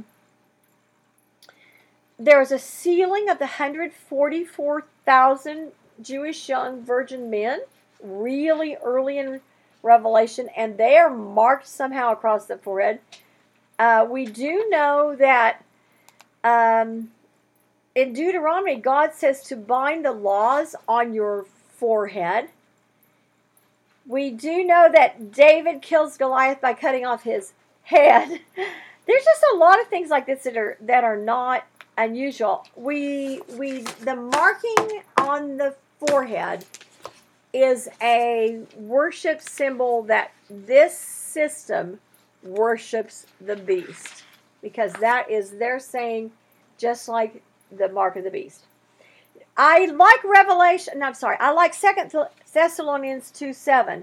there was a sealing of the 144,000 Jewish young virgin men, really early in Revelation, and they are marked somehow across the forehead. We do know that in Deuteronomy, God says to bind the laws on your forehead. We do know that David kills Goliath by cutting off his head. There's just a lot of things like this that are not unusual. The marking on the forehead is a worship symbol that this system worships the beast, because that is they're saying just like the mark of the beast. I like I like 2 Thessalonians 2:7.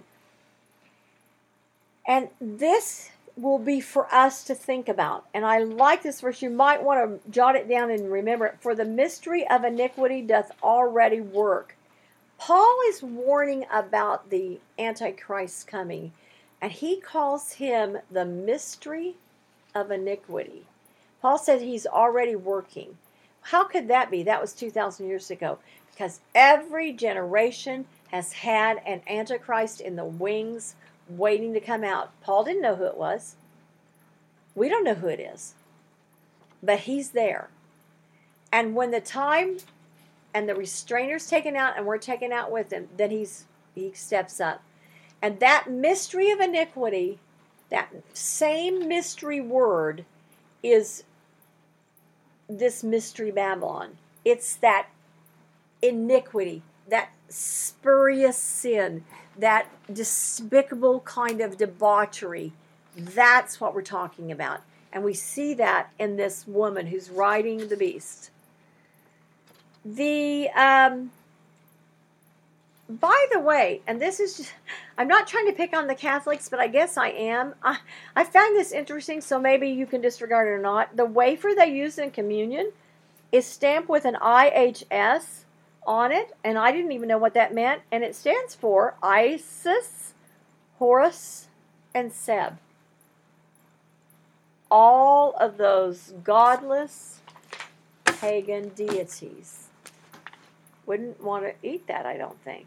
And this will be for us to think about. And I like this verse. You might want to jot it down and remember it. For the mystery of iniquity doth already work. Paul is warning about the Antichrist coming, and he calls him the mystery of iniquity. Paul said he's already working. How could that be? That was 2,000 years ago. Because every generation has had an Antichrist in the wings waiting to come out. Paul didn't know who it was. We don't know who it is. But he's there. And when the time and the restrainer's taken out and we're taken out with him, then he steps up. And that mystery of iniquity, that same mystery word, is this mystery Babylon. It's that iniquity, that spurious sin, that despicable kind of debauchery. That's what we're talking about. And we see that in this woman who's riding the beast. By the way, and this is just, I'm not trying to pick on the Catholics, but I guess I am. I found this interesting, so maybe you can disregard it or not. The wafer they use in communion is stamped with an IHS on it, and I didn't even know what that meant, and it stands for Isis, Horus, and Seb. All of those godless pagan deities. Wouldn't want to eat that, I don't think.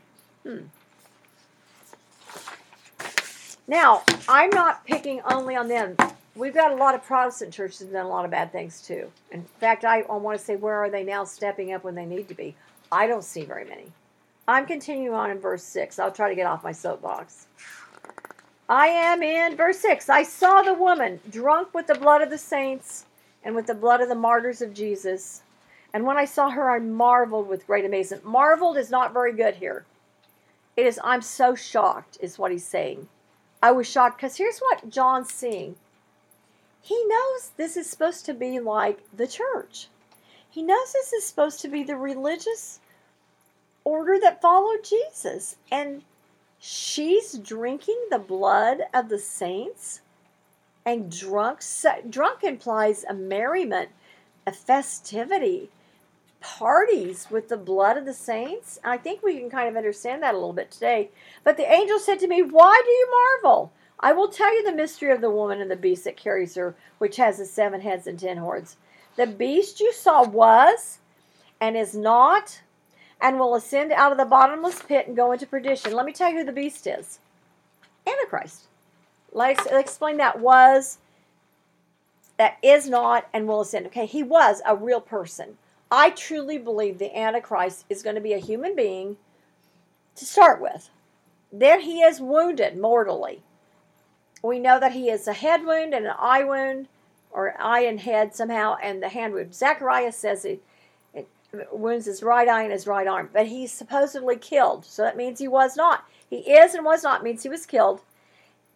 Now, I'm not picking only on them. We've got a lot of Protestant churches that have done a lot of bad things too. In fact, I want to say, where are they now stepping up when they need to be? I don't see very many. I'm continuing on in verse 6. I'll try to get off my soapbox. I am in verse 6. I saw the woman drunk with the blood of the saints and with the blood of the martyrs of Jesus. And when I saw her, I marveled with great amazement. Marveled is not very good here. It is, I'm so shocked, is what he's saying. I was shocked because here's what John's seeing. He knows this is supposed to be like the church. He knows this is supposed to be the religious order that followed Jesus. And she's drinking the blood of the saints. And drunk implies a merriment, a festivity, parties with the blood of the saints. I think we can kind of understand that a little bit today. But the angel said to me, why do you marvel? I will tell you the mystery of the woman and the beast that carries her, which has the 7 heads and 10 horns. The beast you saw was, and is not, and will ascend out of the bottomless pit and go into perdition. Let me tell you who the beast is. Antichrist. Let's explain that was, that is not, and will ascend. Okay, he was a real person. I truly believe the Antichrist is going to be a human being to start with. Then he is wounded mortally. We know that he is a head wound and an eye wound, or eye and head somehow, and the hand wound. Zechariah says it wounds his right eye and his right arm. But he's supposedly killed, so that means he was not. He is and was not, means he was killed.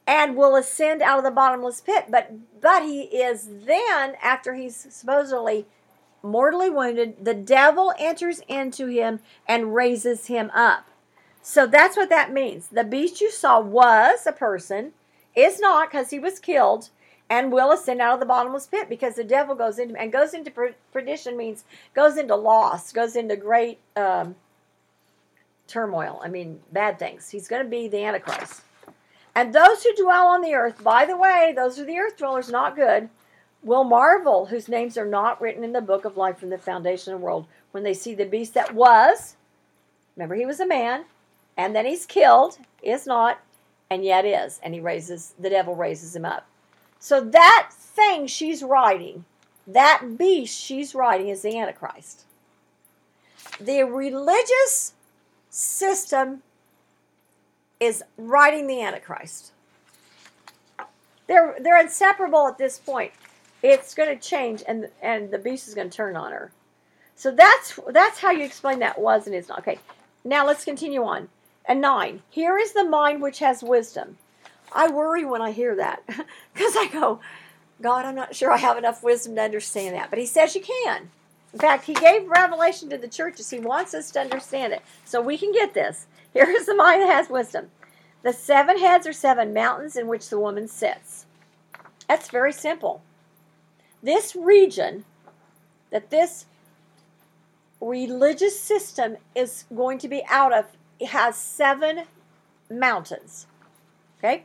and will ascend out of the bottomless pit. But he is then, after he's supposedly mortally wounded, the devil enters into him and raises him up. So that's what that means. The beast you saw was a person, is not, because he was killed, and will ascend out of the bottomless pit, because the devil goes into perdition, means goes into loss, goes into great turmoil. I mean, bad things. He's going to be the Antichrist. And those who dwell on the earth, by the way, those are the earth dwellers, not good, will marvel, whose names are not written in the book of life from the foundation of the world, when they see the beast that was, remember he was a man, and then he's killed, is not, and yet is, and the devil raises him up. So that thing she's riding, that beast she's riding, is the Antichrist. The religious system is riding the Antichrist. They're inseparable at this point. It's going to change, and the beast is going to turn on her. So that's how you explain that was and is not. Okay, now let's continue on. And 9, here is the mind which has wisdom. I worry when I hear that, because I go, God, I'm not sure I have enough wisdom to understand that. But he says you can. In fact, he gave revelation to the churches. He wants us to understand it, so we can get this. Here is the mind that has wisdom. The 7 heads are 7 mountains in which the woman sits. That's very simple. This region that this religious system is going to be out of, it has 7 mountains. Okay?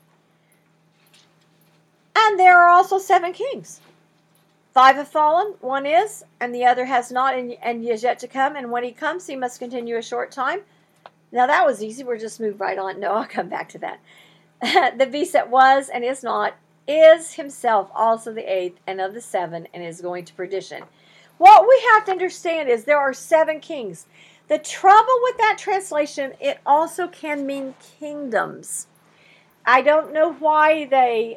And there are also 7 kings. 5 have fallen, 1 is, and the other has not, and is yet to come. And when he comes, he must continue a short time. Now that was easy. We'll just move right on. No, I'll come back to that. The beast that was and is not is himself also the 8th and of the 7, and is going to perdition. What we have to understand is there are 7 kings. The trouble with that translation, it also can mean kingdoms. I don't know why they,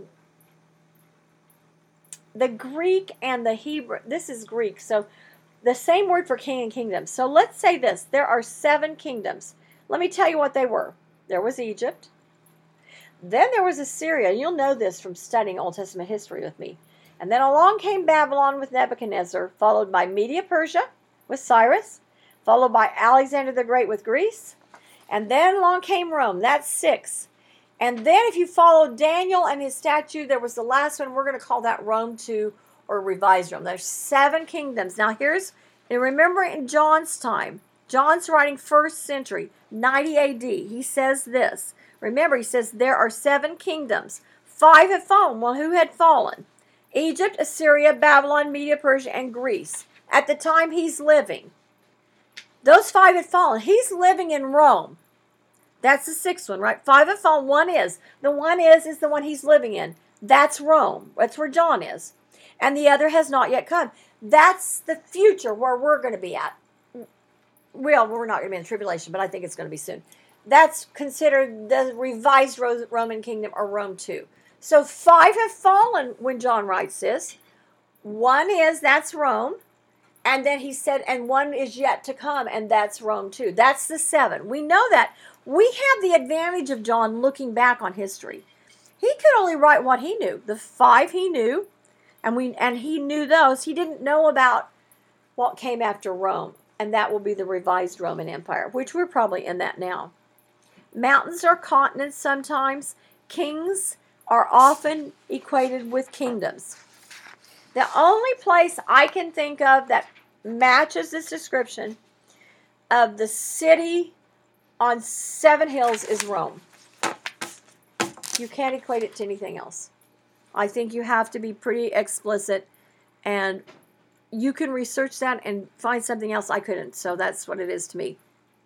the Greek and the Hebrew, this is Greek, so the same word for king and kingdom. So let's say this, there are 7 kingdoms. Let me tell you what they were. There was Egypt. Then there was Assyria. You'll know this from studying Old Testament history with me. And then along came Babylon with Nebuchadnezzar, followed by Media Persia with Cyrus, followed by Alexander the Great with Greece. And then along came Rome. That's 6. And then if you follow Daniel and his statue, there was the last one. We're going to call that Rome 2 or Revised Rome. There's 7 kingdoms. Now and remember in John's time, John's writing 1st century, 90 AD. He says this. Remember, he says there are 7 kingdoms. 5 have fallen. Well, who had fallen? Egypt, Assyria, Babylon, Media, Persia, and Greece. At the time he's living. Those 5 had fallen. He's living in Rome. That's the 6th one, right? 5 have fallen. 1 is. The 1 is the one he's living in. That's Rome. That's where John is. And the other has not yet come. That's the future where we're going to be at. Well, we're not going to be in tribulation, but I think it's going to be soon. That's considered the revised Roman kingdom, or Rome 2. So 5 have fallen when John writes this. 1 is, that's Rome. And then he said, and 1 is yet to come, and that's Rome 2. That's the 7. We know that. We have the advantage of John looking back on history. He could only write what he knew. The 5 he knew, and he knew those. He didn't know about what came after Rome, and that will be the revised Roman Empire, which we're probably in that now. Mountains are continents sometimes. Kings are often equated with kingdoms. The only place I can think of that matches this description of the city on 7 hills is Rome. You can't equate it to anything else. I think you have to be pretty explicit, and you can research that and find something else I couldn't, so that's what it is to me.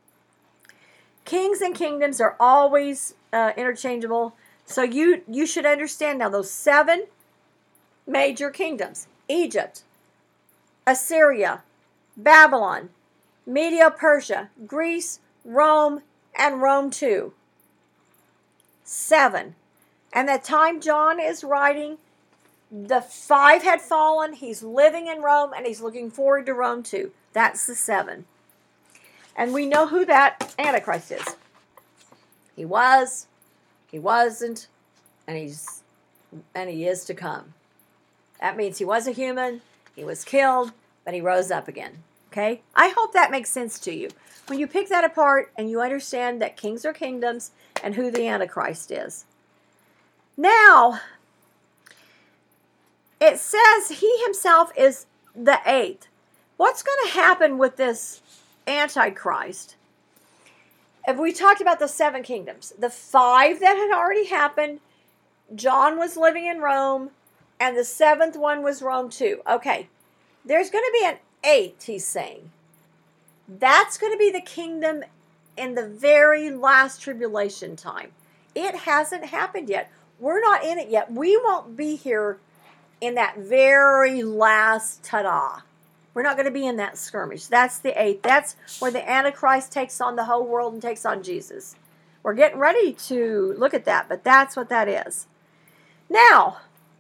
Kings and kingdoms are always interchangeable, so you should understand now those 7 major kingdoms: Egypt, Assyria, Babylon, Media Persia, Greece, Rome, and Rome 2. 7. And the time John is writing, the 5 had fallen, he's living in Rome, and he's looking forward to Rome 2. That's the 7. And we know who that Antichrist is. He He wasn't, and he is to come. That means he was a human, he was killed, but he rose up again. Okay? I hope that makes sense to you. When you pick that apart and you understand that kings are kingdoms and who the Antichrist is. Now, it says he himself is the eighth. What's going to happen with this Antichrist? If we talked about the 7 kingdoms, the 5 that had already happened, John was living in Rome, and the 7th one was Rome too. Okay, there's going to be an 8th, he's saying. That's going to be the kingdom in the very last tribulation time. It hasn't happened yet. We're not in it yet. We won't be here in that very last ta-da. We're not going to be in that skirmish. That's the 8th. That's where the Antichrist takes on the whole world and takes on Jesus. We're getting ready to look at that, but that's what that is. Now,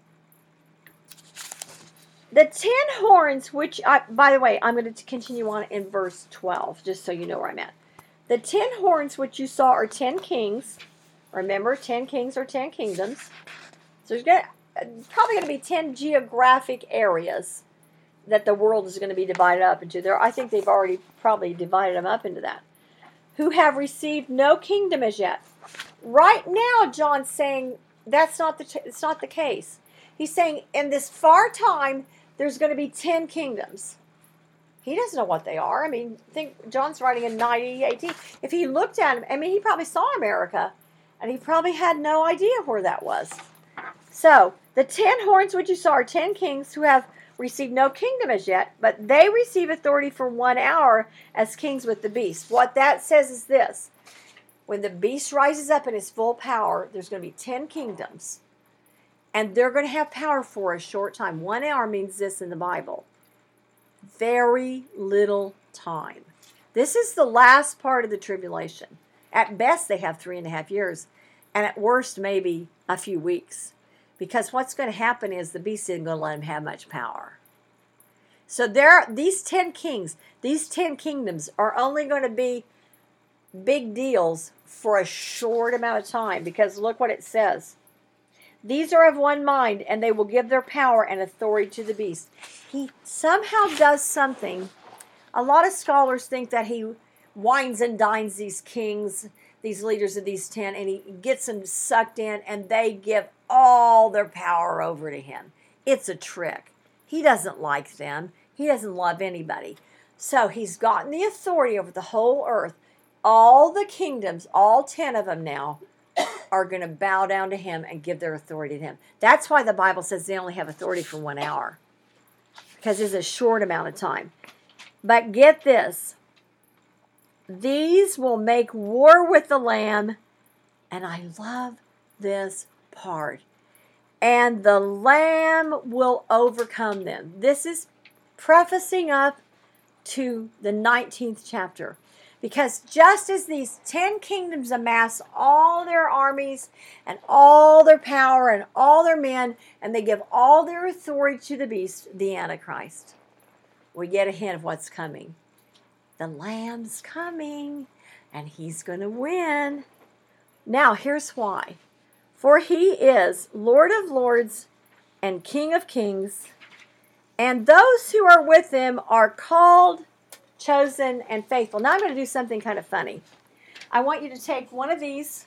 the 10 horns, which, by the way, I'm going to continue on in verse 12, just so you know where I'm at. The 10 horns which you saw are 10 kings. Remember, 10 kings are 10 kingdoms. So there's probably going to be 10 geographic areas that the world is going to be divided up into. I think they've already probably divided them up into that. Who have received no kingdom as yet. Right now, John's saying it's not the case. He's saying in this far time, there's going to be 10 kingdoms. He doesn't know what they are. I mean, think John's writing in 90 AD. If he looked at them, I mean, he probably saw America, and he probably had no idea where that was. So, the 10 horns which you saw are 10 kings who have received no kingdom as yet, but they receive authority for 1 hour as kings with the beast. What that says is this. When the beast rises up in his full power, there's going to be 10 kingdoms. And they're going to have power for a short time. 1 hour means this in the Bible. Very little time. This is the last part of the tribulation. At best, they have 3.5 years. And at worst, maybe a few weeks. Because what's going to happen is the beast isn't going to let him have much power. So these 10 kings, these 10 kingdoms are only going to be big deals for a short amount of time. Because look what it says. These are of one mind, and they will give their power and authority to the beast. He somehow does something. A lot of scholars think that he wines and dines these kings, these leaders of these 10, and he gets them sucked in, and they give all their power over to him. It's a trick. He doesn't like them. He doesn't love anybody. So he's gotten the authority over the whole earth. All the kingdoms, all 10 of them now, are going to bow down to him and give their authority to him. That's why the Bible says they only have authority for 1 hour. Because it's a short amount of time. But get this. These will make war with the Lamb. And I love this part. And the Lamb will overcome them. This is prefacing up to the 19th chapter. Because just as these 10 kingdoms amass all their armies and all their power and all their men, and they give all their authority to the beast, the Antichrist, we get a hint of what's coming. The Lamb's coming, and he's going to win. Now, here's why. For he is Lord of lords and King of kings, and those who are with him are called, chosen, and faithful. Now I'm going to do something kind of funny. I want you to take one of these.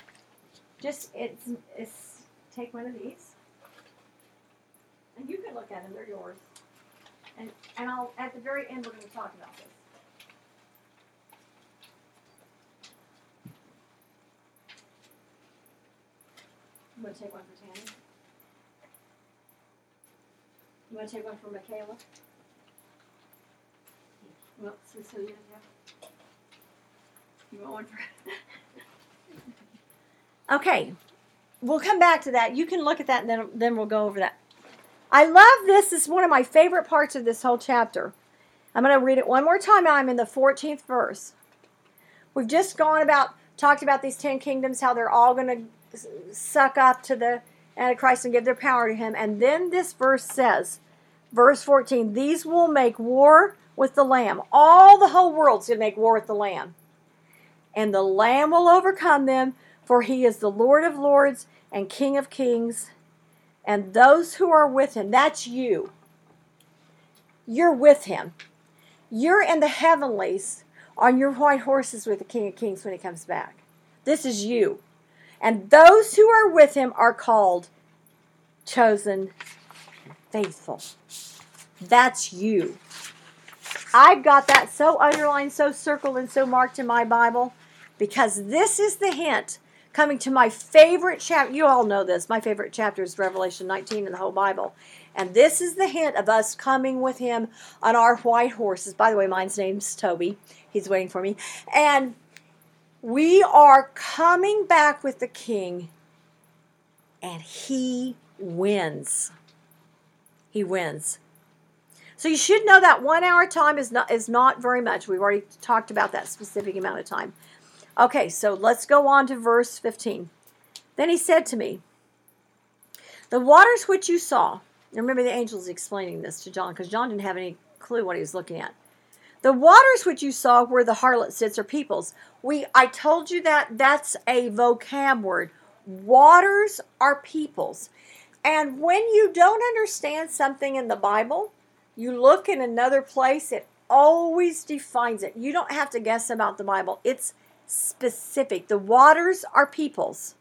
Take one of these. And you can look at them. They're yours. And I'll, at the very end, we're going to talk about this. You want to take one for Tammy? You want to take one for Michaela? Well, Cecilia, yeah. You want one for... Okay. We'll come back to that. You can look at that, and then we'll go over that. I love this. This is one of my favorite parts of this whole chapter. I'm going to read it one more time. I'm in the 14th verse. We've just talked about these 10 kingdoms, how they're all going to suck up to the Antichrist and give their power to him. And then this verse says, verse 14, these will make war with the Lamb. All the whole world's going to make war with the Lamb. And the Lamb will overcome them, For he is the Lord of lords and King of kings, and those who are with him, that's you. You're with him. You're in the heavenlies on your white horses with the King of Kings when he comes back. This is you. And those who are with him are called chosen, faithful. That's you. I've got that so underlined, so circled, and so marked in my Bible because this is the hint coming to my favorite chapter. You all know this. My favorite chapter is Revelation 19 in the whole Bible. And this is the hint of us coming with him on our white horses. By the way, mine's name's Toby. He's waiting for me. And we are coming back with the King, and he wins. He wins. So you should know that 1 hour time is not very much. We've already talked about that specific amount of time. Okay, so let's go on to verse 15. Then he said to me, the waters which you saw. Remember the angel's explaining this to John because John didn't have any clue what he was looking at. The waters which you saw where the harlot sits are peoples. I told you that's a vocab word. Waters are peoples. And when you don't understand something in the Bible, you look in another place, it always defines it. You don't have to guess about the Bible. It's specific. The waters are peoples.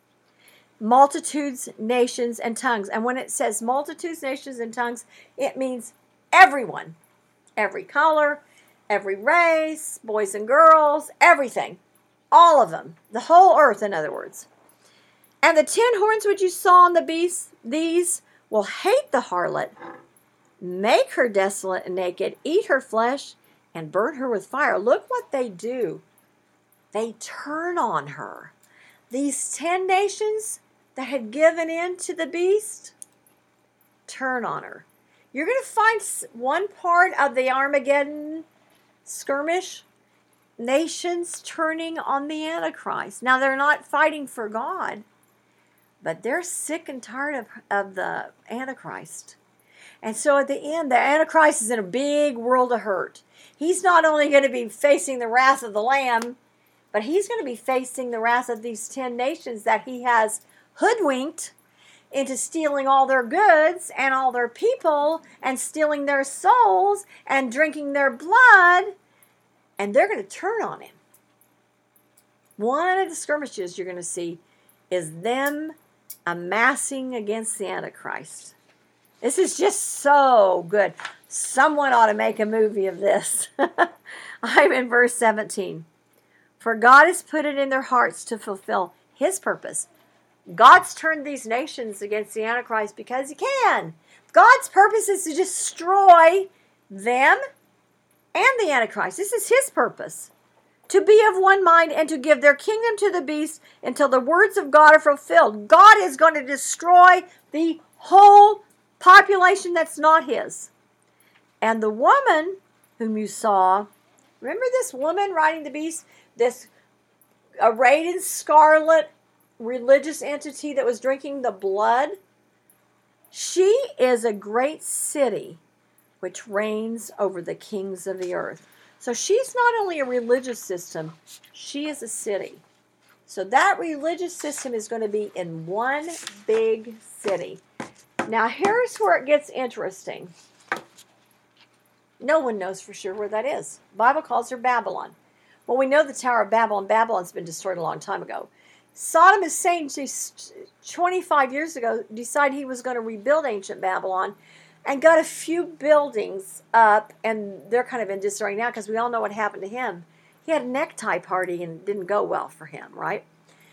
Multitudes, nations, and tongues. And when it says multitudes, nations, and tongues, it means everyone. Every color, every race, boys and girls, everything. All of them. The whole earth, in other words. And the 10 horns which you saw on the beast, these will hate the harlot, make her desolate and naked, eat her flesh, and burn her with fire. Look what they do. They turn on her. These 10 nations that had given in to the beast, turn on her. You're going to find one part of the Armageddon skirmish, nations turning on the Antichrist. Now, they're not fighting for God, but they're sick and tired of the Antichrist. And so at the end, the Antichrist is in a big world of hurt. He's not only going to be facing the wrath of the Lamb, but he's going to be facing the wrath of these 10 nations that he has hoodwinked into stealing all their goods and all their people and stealing their souls and drinking their blood. And they're going to turn on him. One of the skirmishes you're going to see is them amassing against the Antichrist. This is just so good. Someone ought to make a movie of this. I'm in verse 17. For God has put it in their hearts to fulfill his purpose. God's turned these nations against the Antichrist because he can. God's purpose is to destroy them and the Antichrist. This is his purpose. To be of one mind and to give their kingdom to the beast until the words of God are fulfilled. God is going to destroy the whole population that's not his. And the woman whom you saw, remember this woman riding the beast? This arrayed in scarlet religious entity that was drinking the blood? She is a great city which reigns over the kings of the earth. So she's not only a religious system, she is a city. So that religious system is going to be in one big city. Now here's where it gets interesting. No one knows for sure where that is. The Bible calls her Babylon. Well, we know the Tower of Babylon. Babylon's been destroyed a long time ago. Saddam Hussein, 25 years ago, decided he was going to rebuild ancient Babylon and got a few buildings up, and they're kind of in disarray now because we all know what happened to him. He had a necktie party and it didn't go well for him, right?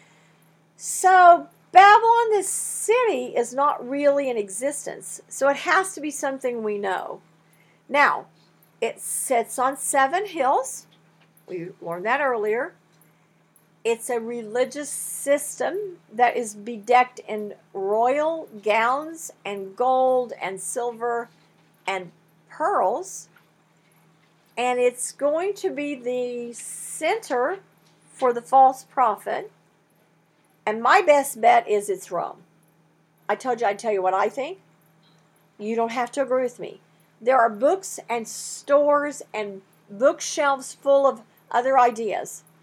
So Babylon, this city, is not really in existence. So it has to be something we know. Now, it sits on 7 hills. We learned that earlier. It's a religious system that is bedecked in royal gowns and gold and silver and pearls. And it's going to be the center for the false prophet. And my best bet is it's Rome. I told you I'd tell you what I think. You don't have to agree with me. There are books and stores and bookshelves full of other ideas.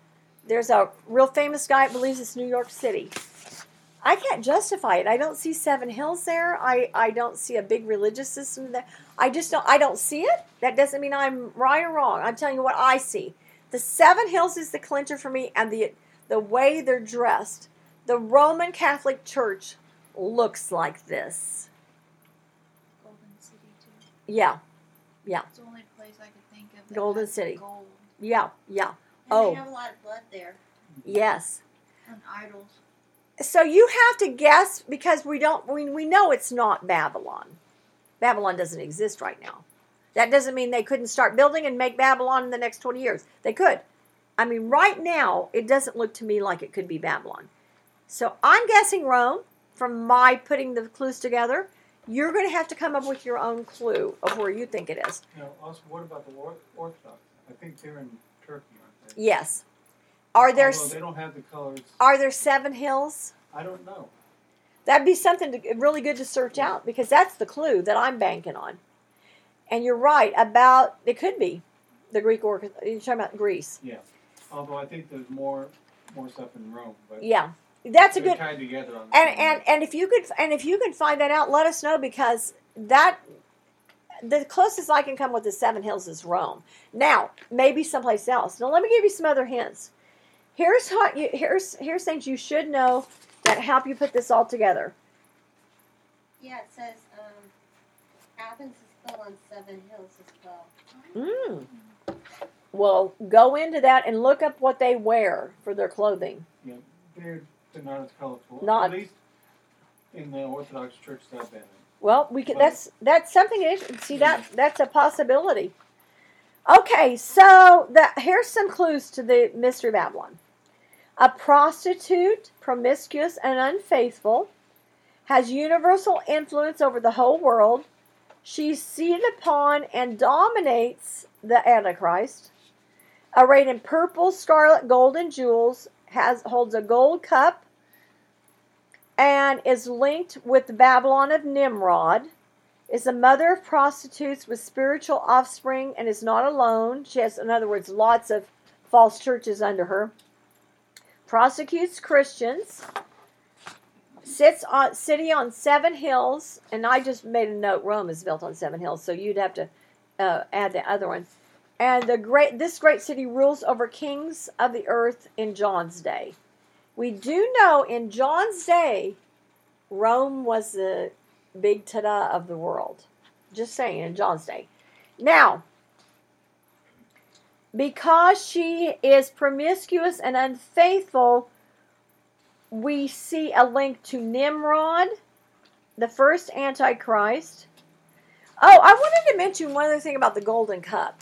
There's a real famous guy that believes it's New York City. I can't justify it. I don't see Seven Hills there. I don't see a big religious system there. I don't see it. That doesn't mean I'm right or wrong. I'm telling you what I see. The Seven Hills is the clincher for me, and the way they're dressed. The Roman Catholic Church looks like this. Golden City too. Yeah. It's the only place I could think of. That Golden has City. Gold. Yeah. And they have a lot of blood there. Yes. And idols. So you have to guess because we know it's not Babylon. Babylon doesn't exist right now. That doesn't mean they couldn't start building and make Babylon in the next 20 years. They could. I mean, right now, it doesn't look to me like it could be Babylon. So I'm guessing Rome from my putting the clues together. You're going to have to come up with your own clue of where you think it is. Now, also, what about the Orthodox? I think they're in Turkey, aren't they? Yes. Although they don't have the colors. Are there Seven Hills? I don't know. That'd be something really good to search out because that's the clue that I'm banking on. And you're right about it could be the Greek or you're talking about Greece. Yeah. Although I think there's more stuff in Rome, but yeah, that's a they're good. tied together on the And if you could find that out, let us know because that the closest I can come with the Seven Hills is Rome. Now maybe someplace else. Now let me give you some other hints. Here's things you should know that help you put this all together. Yeah, it says Athens is still on Seven Hills as well. Well, go into that and look up what they wear for their clothing. Yeah, they're not as colorful. Not- At least in the Orthodox Church that I've been in. Well, we could. That's something. See that's a possibility. Okay, so here's some clues to the Mystery Babylon. A prostitute, promiscuous and unfaithful, has universal influence over the whole world. She's seated upon and dominates the Antichrist. Arrayed in purple, scarlet, gold, and jewels, holds a gold cup, and is linked with the Babylon of Nimrod. Is a mother of prostitutes with spiritual offspring and is not alone. She has, in other words, lots of false churches under her. Prosecutes Christians. City on Seven Hills, and I just made a note. Rome is built on Seven Hills, so you'd have to add the other one. And this great city rules over kings of the earth in John's day. We do know in John's day, Rome was the big ta-da of the world. Just saying, in John's day. Now, because she is promiscuous and unfaithful, we see a link to Nimrod, the first Antichrist. Oh, I wanted to mention one other thing about the golden cup.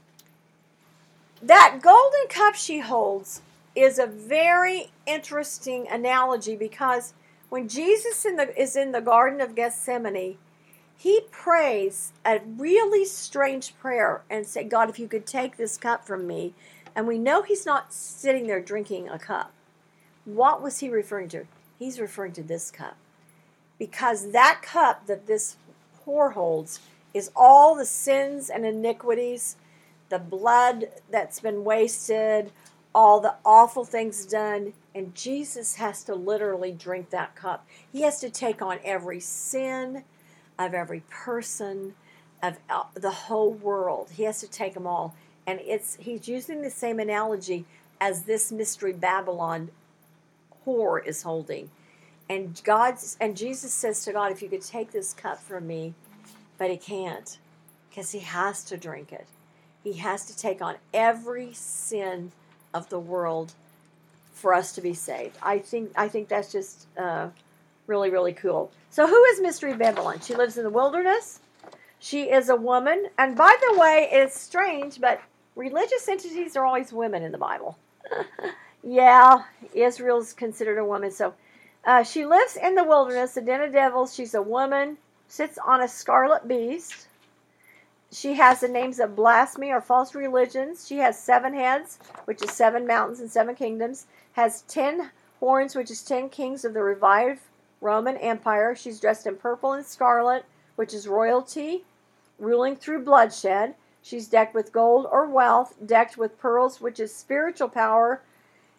That golden cup she holds is a very interesting analogy because when Jesus is in the Garden of Gethsemane, he prays a really strange prayer and say, God, if you could take this cup from me. And we know he's not sitting there drinking a cup. What was he referring to? He's referring to this cup. Because that cup that this whore holds is all the sins and iniquities, the blood that's been wasted, all the awful things done. And Jesus has to literally drink that cup. He has to take on every sin of every person, of the whole world. He has to take them all. And he's using the same analogy as this Mystery Babylon whore is holding. And Jesus says to God, if you could take this cup from me, but he can't, because he has to drink it. He has to take on every sin of the world for us to be saved. I think that's just really, really cool. So who is Mystery Babylon? She lives in the wilderness. She is a woman. And by the way, it's strange, but religious entities are always women in the Bible. Yeah, Israel's considered a woman. So she lives in the wilderness, the den of devils. She's a woman, sits on a scarlet beast. She has the names of blasphemy or false religions. She has 7 heads, which is 7 mountains and 7 kingdoms. Has 10 horns, which is 10 kings of the revived Roman Empire. She's dressed in purple and scarlet, which is royalty, ruling through bloodshed. She's decked with gold or wealth, decked with pearls, which is spiritual power,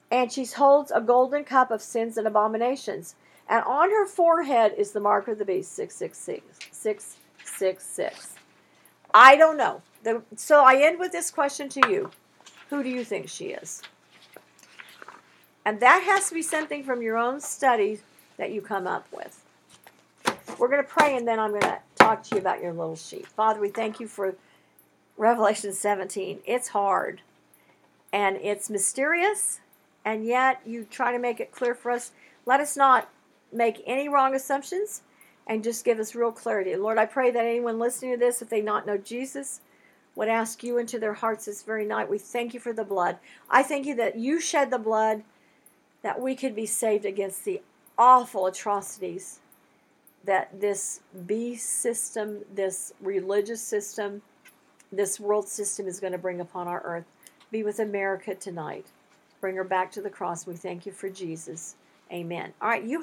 And she holds a golden cup of sins and abominations. And on her forehead is the mark of the beast, 666. 666. I don't know. So I end with this question to you. Who do you think she is? And that has to be something from your own studies that you come up with. We're going to pray, and then I'm going to talk to you about your little sheet. Father, we thank you for Revelation 17. It's hard, and it's mysterious, and yet you try to make it clear for us. Let us not make any wrong assumptions, and just give us real clarity. Lord, I pray that anyone listening to this, if they not know Jesus, would ask you into their hearts this very night. We thank you for the blood. I thank you that you shed the blood that we could be saved against the awful atrocities that this beast system, this religious system, this world system is going to bring upon our earth. Be with America tonight. Bring her back to the cross. We thank you for Jesus. Amen. All right, you